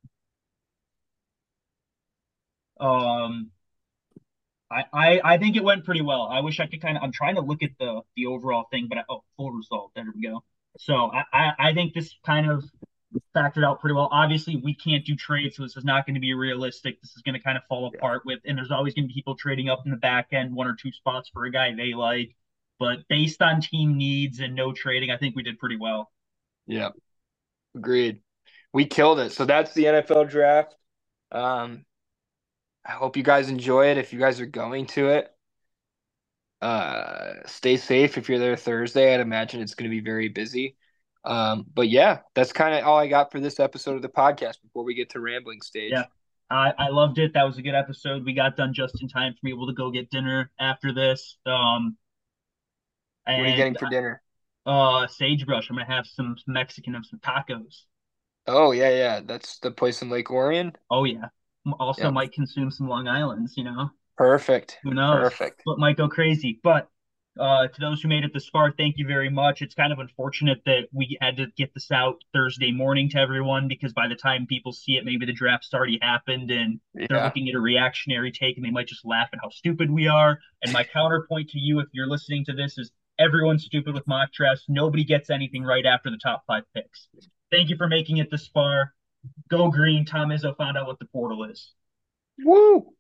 S2: Um, I, I I think it went pretty well. I wish I could kind of. I'm trying to look at the the overall thing, but I, oh, full result. There we go. So I, I I think this kind of factored out pretty well. Obviously, we can't do trades, so this is not going to be realistic. This is going to kind of fall
S3: Yeah.
S2: apart with, and there's always going to be people trading up in the back end, one or two spots for a guy they like. But based on team needs and no trading, I think we did pretty well.
S3: Yeah. Agreed. We killed it. So that's the N F L draft. Um I hope you guys enjoy it if you guys are going to it. Uh, stay safe if you're there Thursday. I'd imagine it's going to be very busy. Um, but yeah, that's kind of all I got for this episode of the podcast before we get to rambling
S2: Yeah,
S3: stage.
S2: I I loved it. That was a good episode. We got done just in time for me able to go get dinner after this. Um,
S3: What are you
S2: and
S3: getting for dinner?
S2: uh sagebrush. I'm gonna have some Mexican and some tacos.
S3: Oh yeah, yeah, that's the place in Lake Orion.
S2: Oh yeah. Also
S3: Yep.
S2: might consume some Long Island's, you know.
S3: Perfect.
S2: Who knows?
S3: Perfect.
S2: What might go crazy. But uh to those who made it this far, thank you very much. It's kind of unfortunate that we had to get this out Thursday morning to everyone because by the time people see it, maybe the draft's already happened and they're
S3: Yeah.
S2: looking at a reactionary take and they might just laugh at how stupid we are. And my counterpoint to you, if you're listening to this, is Everyone's stupid with mock drafts. Nobody gets anything right after the top five picks. Thank you for making it this far. Go green. Tom Izzo found out what the portal is.
S3: Woo!